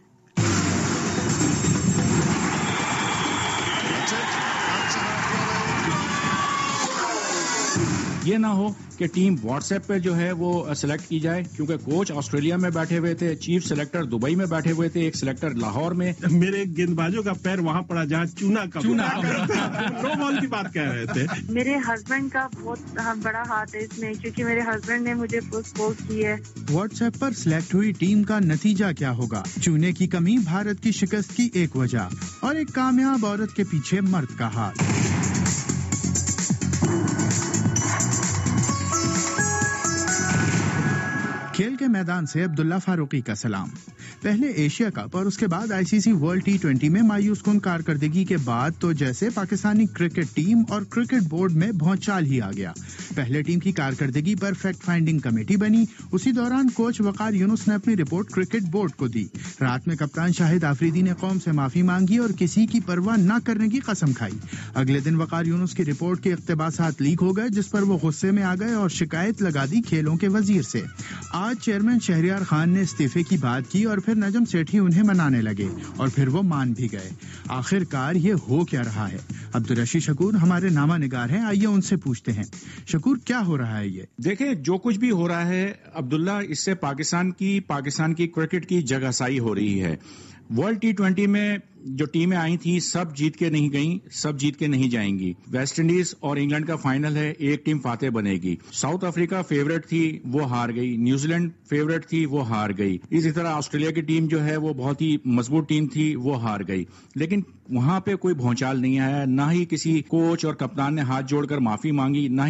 ये ना हो कि टीम व्हाट्सएप पे जो है वो सिलेक्ट की जाए, क्योंकि कोच ऑस्ट्रेलिया में बैठे हुए थे, चीफ सिलेक्टर दुबई में बैठे हुए थे, एक सिलेक्टर लाहौर में। मेरे गेंदबाजों का पैर वहां पड़ा जहां चूना का चूना नो बॉल की बात कह रहे थे। मेरे हस्बैंड का बहुत बड़ा हाथ है इसमें, क्योंकि मेरे हस्बैंड ने मुझे प्रपोज की है। व्हाट्सएप पर सिलेक्ट हुई टीम का नतीजा क्या होगा? चूने की कमी भारत की शिकस्त की एक वजह और एक कामयाब औरत के पीछे मर्द का हाथ। खेल के मैदान से अब्दुल्ला फारूकी का सलाम। पहले एशिया कप और उसके बाद आईसीसी वर्ल्ड टी ट्वेंटी में मायूस कुन कारकर्दगी के बाद तो जैसे पाकिस्तानी क्रिकेट टीम और क्रिकेट बोर्ड में भौचाल ही आ गया। पहले टीम की कारकर्दगी पर फैक्ट फाइंडिंग कमेटी बनी। उसी दौरान कोच वकार यूनुस ने अपनी रिपोर्ट क्रिकेट बोर्ड को दी। रात में कप्तान शाहिद आफरीदी ने कौम से माफी मांगी और किसी की परवाह न करने की कसम खाई। अगले दिन वकार यूनुस की रिपोर्ट के इक्तबासात लीक हो गए, जिस पर वो गुस्से में आ गए और शिकायत लगा दी खेलों के वजीर से। आज चेयरमैन शहरियार खान ने इस्तीफे की बात की और फिर नजम सेठी उन्हें मनाने लगे और फिर वो मान भी गए। आखिरकार ये हो क्या रहा है? अब्दुल रशीद शकूर हमारे नामा निगार हैं, आइए उनसे पूछते हैं। शकूर, क्या हो रहा है ये? देखें, जो कुछ भी हो रहा है अब्दुल्ला, इससे पाकिस्तान की पाकिस्तान की क्रिकेट की जगहसाई हो रही है। वर्ल्ड टी ट्वेंटी में जो टीमें आई थी सब जीत के नहीं गईं, सब जीत के नहीं जाएंगी। वेस्ट इंडीज और इंग्लैंड का फाइनल है, एक टीम फातेह बनेगी। साउथ अफ्रीका फेवरेट थी, वो हार गई। न्यूजीलैंड फेवरेट थी, वो हार गई। इसी तरह ऑस्ट्रेलिया की टीम जो है वो बहुत ही मजबूत टीम थी, वो हार गई। लेकिन वहां पे कोई भौचाल नहीं आया, ना ही किसी कोच और कप्तान ने हाथ जोड़कर माफी मांगी, ना ही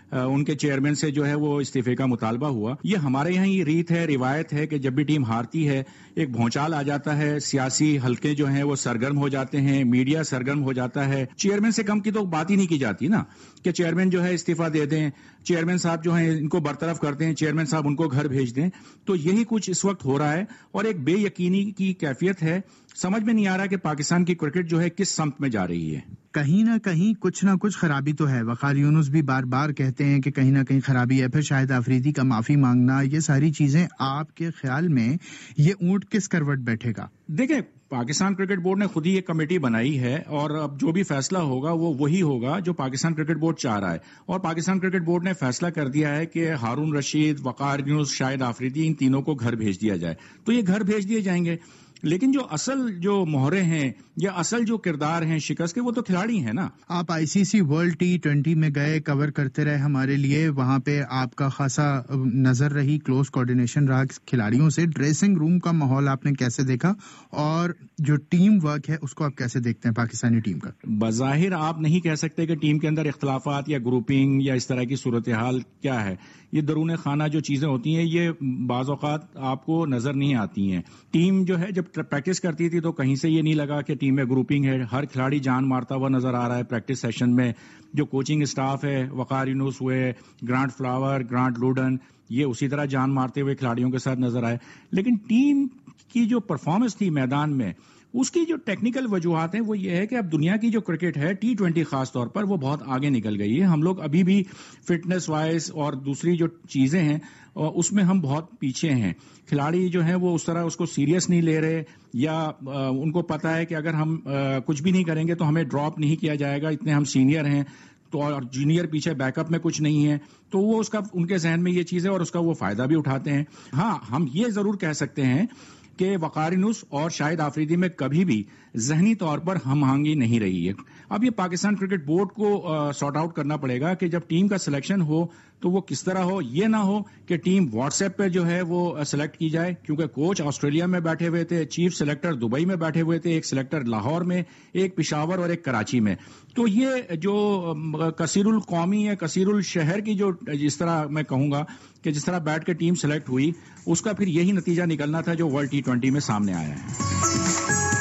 ان کے چیئرمین سے جو ہے وہ استعفے کا مطالبہ ہوا. یہ ہمارے یہاں یہ ریت ہے, روایت ہے کہ جب بھی ٹیم ہارتی ہے ایک بھونچال آ جاتا ہے, سیاسی حلقے جو ہیں وہ سرگرم ہو جاتے ہیں, میڈیا سرگرم ہو جاتا ہے. چیئرمین سے کم کی تو بات ہی نہیں کی جاتی نا کہ چیئرمین جو ہے استعفیٰ دے دیں, چیئرمین صاحب جو ہیں ان کو برطرف کر دیں, چیئرمین صاحب ان کو گھر بھیج دیں. تو یہی کچھ اس وقت ہو رہا ہے اور ایک بے یقینی کی کیفیت ہے. سمجھ میں نہیں آ رہا کہ پاکستان کی کرکٹ جو ہے کس سمت میں جا رہی ہے. کہیں نہ کہیں کچھ نہ کچھ خرابی تو ہے. وقار یونس بھی بار بار کہتے ہیں کہ کہیں نہ کہیں خرابی ہے. پھر شاہد آفریدی کا معافی مانگنا, یہ ساری چیزیں آپ کے خیال میں یہ اونٹ کس کروٹ بیٹھے گا؟ دیکھیں, پاکستان کرکٹ بورڈ نے خود ہی ایک کمیٹی بنائی ہے اور اب جو بھی فیصلہ ہوگا وہ وہی ہوگا جو پاکستان کرکٹ بورڈ چاہ رہا ہے. اور پاکستان کرکٹ بورڈ نے فیصلہ کر دیا ہے کہ ہارون رشید, وقار یونس, شاہد آفریدی, ان تینوں کو گھر بھیج دیا جائے. تو یہ گھر بھیج دیے جائیں گے, لیکن جو اصل جو مہرے ہیں یا اصل جو کردار ہیں شکست کے, وہ تو کھلاڑی ہیں نا. آپ I C C world T twenty میں گئے, کور کرتے رہے ہمارے لیے, وہاں پہ آپ کا خاصا نظر رہی, کلوز کوارڈینیشن رہا کھلاڑیوں سے. ڈریسنگ روم کا ماحول آپ نے کیسے دیکھا اور جو ٹیم ورک ہے اس کو آپ کیسے دیکھتے ہیں پاکستانی ٹیم کا؟ بظاہر آپ نہیں کہہ سکتے کہ ٹیم کے اندر اختلافات یا گروپنگ یا اس طرح کی صورتحال کیا ہے. یہ درون خانہ جو چیزیں ہوتی ہیں یہ بعض اوقات آپ کو نظر نہیں آتی ہیں. ٹیم جو ہے جب پریکٹس کرتی تھی تو کہیں سے یہ نہیں لگا کہ ٹیم میں گروپنگ ہے. ہر کھلاڑی جان مارتا ہوا نظر آ رہا ہے پریکٹس سیشن میں. جو کوچنگ اسٹاف ہے, وقار یونس ہوئے, گرانٹ فلاور, گرانٹ لوڈن, یہ اسی طرح جان مارتے ہوئے کھلاڑیوں کے ساتھ نظر آئے. لیکن ٹیم کی جو پرفارمنس تھی میدان میں, اس کی جو ٹیکنیکل وجوہات ہیں وہ یہ ہے کہ اب دنیا کی جو کرکٹ ہے ٹی ٹوینٹی خاص طور پر وہ بہت آگے نکل گئی ہے. ہم لوگ ابھی بھی فٹنس وائز اور دوسری جو چیزیں ہیں اس میں ہم بہت پیچھے ہیں. کھلاڑی جو ہیں وہ اس طرح اس کو سیریس نہیں لے رہے, یا ان کو پتا ہے کہ اگر ہم کچھ بھی نہیں کریں گے تو ہمیں ڈراپ نہیں کیا جائے گا, اتنے ہم سینئر ہیں, تو اور جونیئر پیچھے بیک اپ میں کچھ نہیں ہے. تو وہ اس کا ان کے ذہن میں یہ چیز ہے اور اس کا وہ فائدہ بھی اٹھاتے ہیں. ہاں, ہم یہ ضرور کہہ سکتے ہیں کہ وقار یونس اور شاہد آفریدی میں کبھی بھی ذہنی طور پر ہم آہنگی نہیں رہی ہے. اب یہ پاکستان کرکٹ بورڈ کو سارٹ آؤٹ کرنا پڑے گا کہ جب ٹیم کا سلیکشن ہو تو وہ کس طرح ہو. یہ نہ ہو کہ ٹیم واٹس ایپ پہ جو ہے وہ سلیکٹ کی جائے, کیونکہ کوچ آسٹریلیا میں بیٹھے ہوئے تھے, چیف سلیکٹر دبئی میں بیٹھے ہوئے تھے, ایک سلیکٹر لاہور میں, ایک پشاور اور ایک کراچی میں. تو یہ جو کثیر القومی یا کثیر الشہر کی جو جس طرح میں کہوں گا کہ جس طرح بیٹھ کے ٹیم سلیکٹ ہوئی, اس کا پھر یہی نتیجہ نکلنا تھا جو ورلڈ ٹی ٹوینٹی میں سامنے آیا ہے.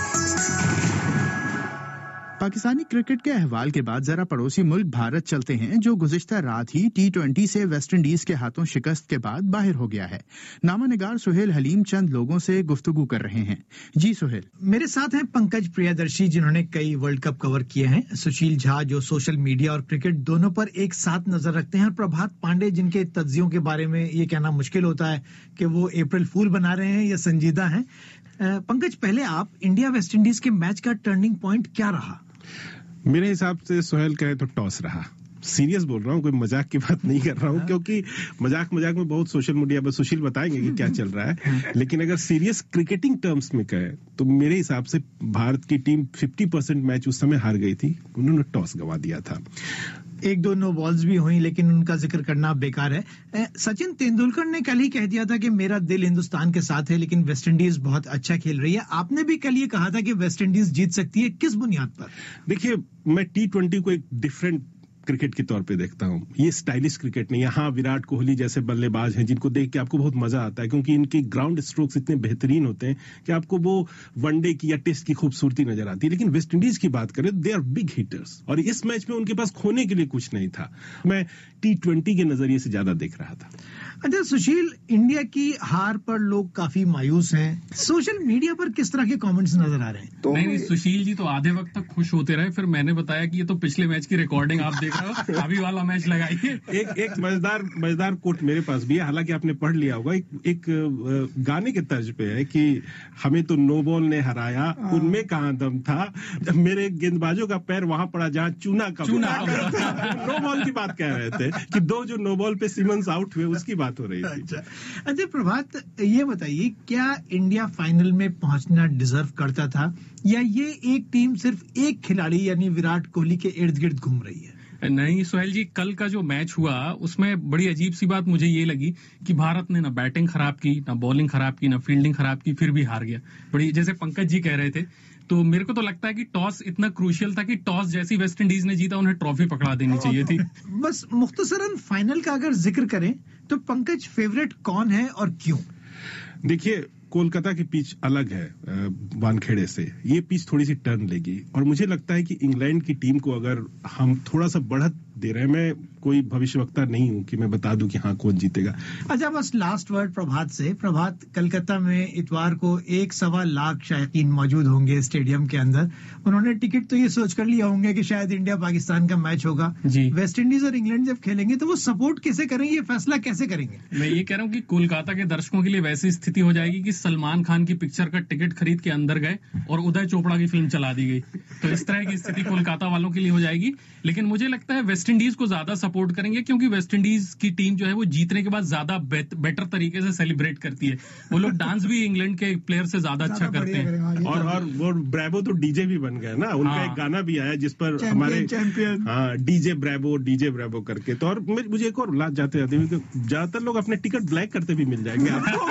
پاکستانی کرکٹ کے احوال کے بعد ذرا پڑوسی ملک بھارت چلتے ہیں, جو گزشتہ رات ہی ٹی ٹوینٹی سے ویسٹ انڈیز کے ہاتھوں شکست کے بعد باہر ہو گیا ہے. نامہ نگار سہیل حلیم چند لوگوں سے گفتگو کر رہے ہیں. جی سہیل. میرے ساتھ ہیں پنکج پریادرشی جنہوں نے کئی ورلڈ کپ کور کیے ہیں, سشیل جھا جو سوشل میڈیا اور کرکٹ دونوں پر ایک ساتھ نظر رکھتے ہیں, اور پربھات پانڈے جن کے تجزیوں کے بارے میں یہ کہنا مشکل ہوتا ہے کہ وہ اپریل فول بنا رہے ہیں یا سنجیدہ ہیں. پنکج, پہلے آپ, انڈیا ویسٹ انڈیز کے میچ کا ٹرننگ پوائنٹ کیا رہا؟ میرے حساب سے سہیل کہے تو ٹاس رہا. سیریس بول رہا ہوں, کوئی مذاق کی بات نہیں کر رہا ہوں, کیونکہ مذاق مذاق میں بہت سوشل میڈیا پر سشیل بتائیں گے کہ کیا چل رہا ہے, لیکن اگر سیریس کرکٹنگ ٹرمز میں کہے تو میرے حساب سے بھارت کی ٹیم ففٹی پرسینٹ میچ اس سمے ہار گئی تھی, انہوں نے ٹاس گوا دیا تھا. ایک دو نو بالز بھی ہوئی لیکن ان کا ذکر کرنا بیکار ہے. سچن تندولکر نے کل ہی کہہ دیا تھا کہ میرا دل ہندوستان کے ساتھ ہے, لیکن ویسٹ انڈیز بہت اچھا کھیل رہی ہے. آپ نے بھی کل یہ کہا تھا کہ ویسٹ انڈیز جیت سکتی ہے, کس بنیاد پر؟ دیکھیے, میں ٹی ٹوینٹی کو ایک ڈفرینٹ کرکٹ کے طور پہ دیکھتا ہوں. یہ اسٹائلش کرکٹ نہیں. یہاں وراٹ کوہلی جیسے بلے باز ہیں جن کو دیکھ کے آپ کو بہت مزہ آتا ہے, کیونکہ ان کی گراؤنڈ اسٹروکس اتنے بہترین ہوتے ہیں کہ آپ کو وہ ون ڈے کی یا ٹیسٹ کی خوبصورتی نظر آتی ہے. لیکن ویسٹ انڈیز کی بات کریں, دے آر بگ ہٹرس, اور اس میچ میں ان کے پاس کھونے کے لیے کچھ نہیں تھا. میں ٹی ٹوینٹی کے نظریے سے زیادہ دیکھ رہا تھا. اچھا سشیل, انڈیا کی ہار پر لوگ کافی مایوس ہیں, سوشل میڈیا پر کس طرح کے کامنٹس نظر آ رہے ہیں؟ نہیں نہیں, سشیل جی تو آدھے وقت تک خوش ہوتے رہے, پھر میں نے بتایا کہ یہ تو پچھلے میچ کی ریکارڈنگ آپ دیکھ رہے ہو, ابھی والا میچ لگائیے. ایک ایک مزیدار مزیدار کوٹ میرے پاس بھی ہے, حالانکہ آپ نے پڑھ لیا ہوگا. ایک گانے کے طرز پہ ہے کہ ہمیں تو نو بال نے ہرایا, ان میں کہاں دم تھا, جب میرے گیند بازوں کا پیر وہاں پڑا جہاں چونا کا نو بال کی بات کہہ رہے تھے کہ دو جو نو بال پہ سیمنز آؤٹ ہوئے اس کی بات ہو رہی تھی. اچھا پربھات, یہ بتائیے کیا انڈیا فائنل میں پہنچنا ڈیزرو کرتا تھا, یا یہ ایک ٹیم صرف ایک کھلاڑی یعنی وراٹ کوہلی کے ارد گرد گھوم رہی ہے؟ نہیں سہیل جی، کل کا جو میچ ہوا اس میں بڑی عجیب سی بات مجھے یہ لگی کہ بھارت نے نہ بیٹنگ خراب کی، نہ بالنگ خراب کی، نہ فیلڈنگ خراب کی، پھر بھی ہار گیا. بڑی جیسے پنکج جی کہہ رہے تھے، تو میرے کو تو لگتا ہے کہ ٹاس اتنا کروشل تھا کہ ٹاس جیسی ویسٹ انڈیز نے جیتا انہیں ٹرافی پکڑا دینی چاہیے تھی. بس مختصراً فائنل کا اگر ذکر کریں تو پنکج فیوریٹ کون ہے اور کیوں؟ دیکھیے، کولکتہ کی پچ الگ ہے وانکھیڑے سے. یہ پچ تھوڑی سی ٹرن لے گی اور مجھے لگتا ہے کہ انگلینڈ کی ٹیم کو اگر ہم تھوڑا سا بڑھت دے رہے ہیں، میں کوئی بھوشیہ وکتا نہیں ہوں کہ میں بتا دوں کہ ہاں کون جیتے گا. اچھا، بس لاسٹ ورڈ پربھات سے. پربھات، کلکتہ میں اتوار کو ایک سوا لاکھ شائقین موجود ہوں گے اسٹیڈیم کے اندر. انہوں نے ٹکٹ تو یہ سوچ کر لیا ہوں گے کہ شاید انڈیا پاکستان کا میچ ہوگا. جی. ویسٹ انڈیز اور انگلینڈ جب کھیلیں گے تو وہ سپورٹ کیسے کریں گے، یہ فیصلہ کیسے کریں گے؟ میں یہ کہہ رہا ہوں کہ کولکاتہ کے درشکوں کے لیے ویسی استھتی ہو جائے گی کہ سلمان خان کی پکچر کا ٹکٹ خرید کے اندر گئے اور ادے چوپڑا کی فلم چلا دی گئی. تو اس طرح کی استھتی کولکاتہ والوں کے لیے ہو جائے گی. لیکن مجھے لگتا ہے ویسٹ انڈیز کو زیادہ سپورٹ کریں گے، کیونکہ ویسٹ انڈیز کی ٹیم جو ہے وہ جیتنے کے بعد زیادہ بیٹر طریقے سے سیلیبریٹ کرتی ہے. وہ لوگ ڈانس بھی انگلینڈ کے پلیئر سے زیادہ اچھا کرتے ہیں. اور اور وہ بریبو تو ڈی جے بھی بن گئے نا. ان کا ایک گانا بھی آیا جس پر ہمارے ہاں ڈی جے بریبو ڈی جے بریبو کر کے. تو اور مجھے ایک اور بات جاتے جاتے زیادہ تر لوگ اپنے ٹکٹ بلیک کرتے بھی مل جائیں گے آپ کو.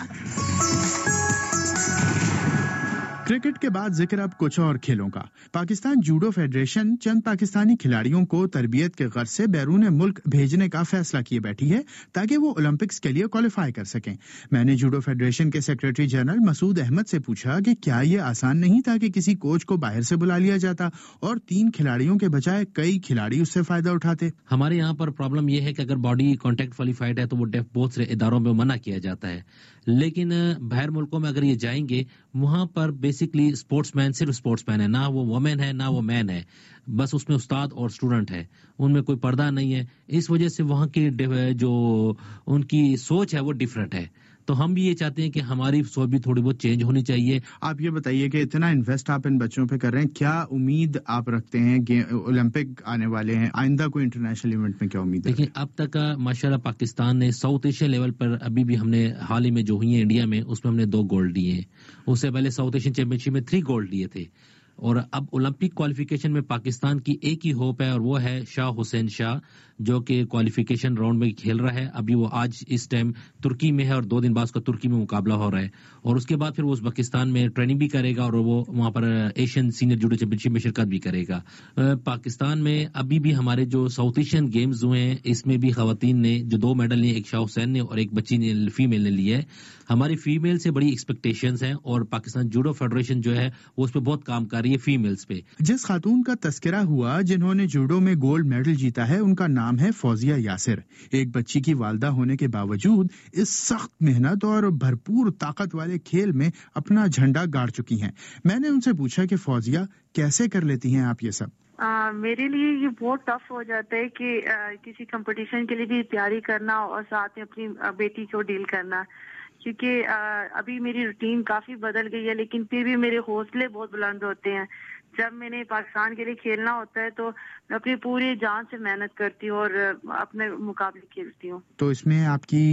کرکٹ کے بعد ذکر اب کچھ اور کھیلوں کا. پاکستان جوڈو فیڈریشن چند پاکستانی کھلاڑیوں کو تربیت کے غرض سے بیرون ملک بھیجنے کا فیصلہ کیے بیٹھی ہے تاکہ وہ اولمپکس کے لیے کوالیفائی کر سکیں. میں نے جوڈو فیڈریشن کے سیکرٹری جنرل مسعود احمد سے پوچھا کہ کیا یہ آسان نہیں تھا کہ کسی کوچ کو باہر سے بلا لیا جاتا اور تین کھلاڑیوں کے بجائے کئی کھلاڑی اس سے فائدہ اٹھاتے. ہمارے یہاں پر پرابلم یہ ہے کہ اگر باڈی کانٹیکٹ کوالیفائڈ ہے تو وہ بہت سے اداروں میں منع کیا جاتا ہے. لیکن باہر ملکوں میں اگر یہ جائیں گے، وہاں پر بیسکلی اسپورٹس مین صرف اسپورٹس مین ہے، نہ وہ وومین ہے نہ وہ مین ہے. بس اس میں استاد اور اسٹوڈنٹ ہے، ان میں کوئی پردہ نہیں ہے. اس وجہ سے وہاں کی جو ان کی سوچ ہے وہ ڈفرینٹ ہے. تو ہم بھی یہ چاہتے ہیں کہ ہماری سوچ بھی تھوڑی بہت چینج ہونی چاہیے. آپ یہ بتائیے کہ اتنا انویسٹ آپ ان بچوں پہ کر رہے ہیں، کیا امید آپ رکھتے ہیں کہ اولمپک آنے والے ہیں، آئندہ کوئی انٹرنیشنل ایونٹ میں کیا امید ہے؟ دیکھیں، اب تک ماشاءاللہ پاکستان نے ساؤتھ ایشین لیول پر ابھی بھی ہم نے حال ہی میں جو ہوئی ہیں انڈیا میں، اس میں ہم نے دو گولڈ دیے ہیں. اس سے پہلے ساؤتھ ایشین چیمپئن شپ میں تھری گولڈ دیے تھے. اور اب اولمپک کوالیفیکیشن میں پاکستان کی ایک ہی ہوپ ہے اور وہ ہے شاہ حسین شاہ، جو کہ کوالیفیکیشن راؤنڈ میں کھیل رہا ہے. ابھی وہ آج اس ٹائم ترکی میں ہے اور دو دن بعد اس کا ترکی میں مقابلہ ہو رہا ہے. اور اس کے بعد پھر وہ ازبکستان میں ٹریننگ بھی کرے گا اور وہ وہاں پر Asian senior judo championship میں شرکت بھی کرے گا. پاکستان میں ابھی بھی ہمارے جو ساؤتھ ایشین گیمز ہوئے ہیں، اس میں بھی خواتین نے جو دو میڈل لیے، ایک شاہ حسین نے اور ایک بچی نے فیمیل نے لیے ہے. ہماری فیمیل سے بڑی ایکسپیکٹیشنز ہیں اور پاکستان جوڈو فیڈریشن جو ہے وہ اس پہ بہت کام کر رہی ہے فیمیلز پہ. جس خاتون کا تذکرہ ہوا جنہوں نے جوڈو میں گولڈ میڈل جیتا ہے، ان کا نام ہے فوزیہ یاسر. ایک بچی کی والدہ ہونے کے باوجود اس سخت محنت اور بھرپور طاقت والے کھیل میں اپنا جھنڈا گاڑ چکی ہیں. میں نے ان سے پوچھا کہ فوزیہ کیسے کر لیتی ہیں آپ یہ سب؟ آ, میرے لیے یہ بہت ٹف ہو جاتا ہے کہ آ, کسی کمپٹیشن کے لیے بھی تیاری کرنا اور ساتھ میں اپنی بیٹی کو ڈیل کرنا، کیونکہ آ, ابھی میری روٹین کافی بدل گئی ہے، لیکن پھر بھی میرے حوصلے بہت بلند ہوتے ہیں. جب میں نے پاکستان کے لیے کھیلنا ہوتا ہے تو میں اپنی پوری جان سے محنت کرتی ہوں اور اپنے مقابلے کھیلتی ہوں. تو اس میں آپ کی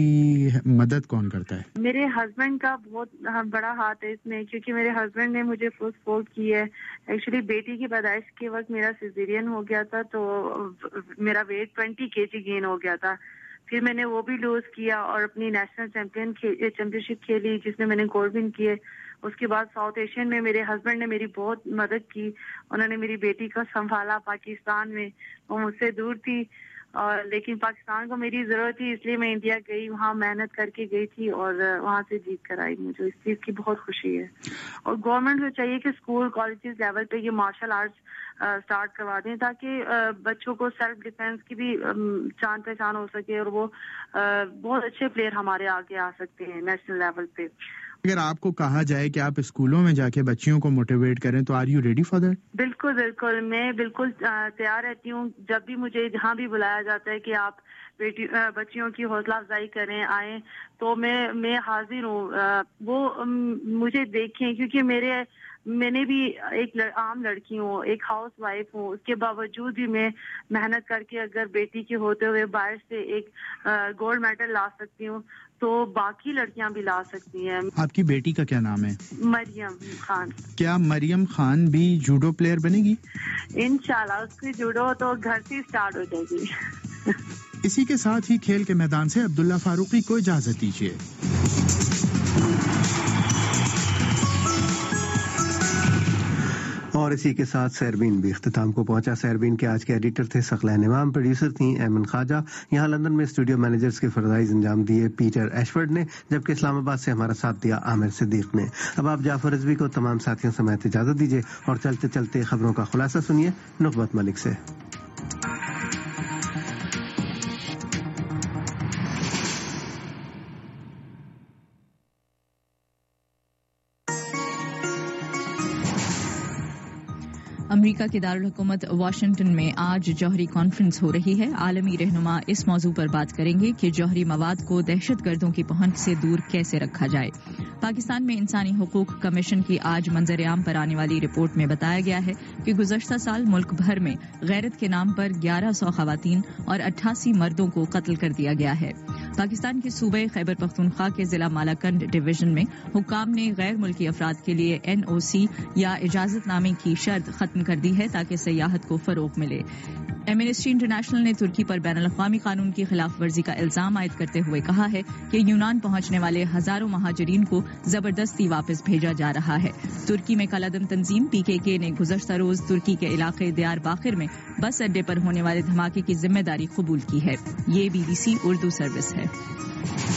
مدد کون کرتا ہے؟ میرے ہسبینڈ کا بہت بڑا ہاتھ ہے اس میں، کیونکہ میرے ہسبینڈ نے مجھے فل سپورٹ کی ہے. ایکچولی بیٹی کی پیدائش کے وقت میرا سیزیرین ہو گیا تھا، تو میرا ویٹ ٹوینٹی کے جی گین ہو گیا تھا. پھر میں نے وہ بھی لوز کیا اور اپنی نیشنل چیمپئن چیمپئن شپ کھیلی جس میں میں نے گولڈ ون کیے. اس کے بعد ساؤتھ ایشین میں میرے ہسبینڈ نے میری بہت مدد کی، انہوں نے میری بیٹی کو سنبھالا. پاکستان میں وہ مجھ سے دور تھی اور لیکن پاکستان کو میری ضرورت تھی، اس لیے میں انڈیا گئی، وہاں محنت کر کے گئی تھی اور وہاں سے جیت کر آئی. مجھے اس چیز کی بہت خوشی ہے. اور گورنمنٹ کو چاہیے کہ اسکول کالجز لیول پہ یہ مارشل آرٹس اسٹارٹ کروا دیں تاکہ بچوں کو سیلف ڈیفینس کی بھی جان پہچان ہو سکے اور وہ بہت اچھے پلیئر ہمارے آگے آ سکتے ہیں نیشنل لیول پہ. اگر آپ کو کہا جائے کہ آپ اسکولوں میں جا کے بچیوں کو موٹیویٹ کریں تو are you ready for that? بالکل بالکل، میں بالکل تیار رہتی ہوں. جب بھی مجھے جہاں بھی بلایا جاتا ہے کہ آپ بیٹی بچیوں کی حوصلہ افزائی کریں، آئیں، تو میں میں حاضر ہوں. وہ مجھے دیکھیں، کیونکہ میرے میں نے بھی ایک عام لڑکی ہوں، ایک ہاؤس وائف ہوں، اس کے باوجود بھی میں محنت کر کے اگر بیٹی کے ہوتے ہوئے باہر سے ایک گولڈ میڈل لا سکتی ہوں تو باقی لڑکیاں بھی لا سکتی ہیں. آپ کی بیٹی کا کیا نام ہے؟ مریم خان. کیا مریم خان بھی جوڈو پلیئر بنے گی؟ انشاءاللہ اس کی جوڈو تو گھر سے اسٹارٹ ہو جائے گی. اسی کے ساتھ ہی کھیل کے میدان سے عبداللہ فاروقی کو اجازت دیجیے. اور اسی کے ساتھ سیربین بھی اختتام کو پہنچا. سیربین کے آج کے ایڈیٹر تھے ثقلین امام، پروڈیوسر تھیں ایمن خواجہ. یہاں لندن میں اسٹوڈیو مینیجرز کے فرائض انجام دیے پیٹر ایشورڈ نے، جبکہ اسلام آباد سے ہمارا ساتھ دیا عامر صدیق نے. اب آپ جعفر رضوی کو تمام ساتھیوں سمیت اجازت دیجیے اور چلتے چلتے خبروں کا خلاصہ سنیے نخبت ملک سے. امریکہ کے دارالحکومت واشنگٹن میں آج جوہری کانفرنس ہو رہی ہے. عالمی رہنما اس موضوع پر بات کریں گے کہ جوہری مواد کو دہشت گردوں کی پہنچ سے دور کیسے رکھا جائے. پاکستان میں انسانی حقوق کمیشن کی آج منظر عام پر آنے والی رپورٹ میں بتایا گیا ہے کہ گزشتہ سال ملک بھر میں غیرت کے نام پر گیارہ سو خواتین اور اٹھاسی مردوں کو قتل کر دیا گیا ہے. پاکستان کے صوبے خیبر پختونخوا کے ضلع مالاکنڈ ڈویژن میں حکام نے غیر ملکی افراد کے لیے این او سی یا اجازت نامے کی شرط ختم کر دی ہے تاکہ سیاحت کو فروغ ملے. ایمنسٹی انٹرنیشنل نے ترکی پر بین الاقوامی قانون کی خلاف ورزی کا الزام عائد کرتے ہوئے کہا ہے کہ یونان پہنچنے والے ہزاروں مہاجرین کو زبردستی واپس بھیجا جا رہا ہے. ترکی میں کالعدم تنظیم پی کے کے نے گزشتہ روز ترکی کے علاقے دیار باقر میں بس اڈے پر ہونے والے دھماکے کی ذمہ داری قبول کی ہے. یہ B B C Urdu service ہے.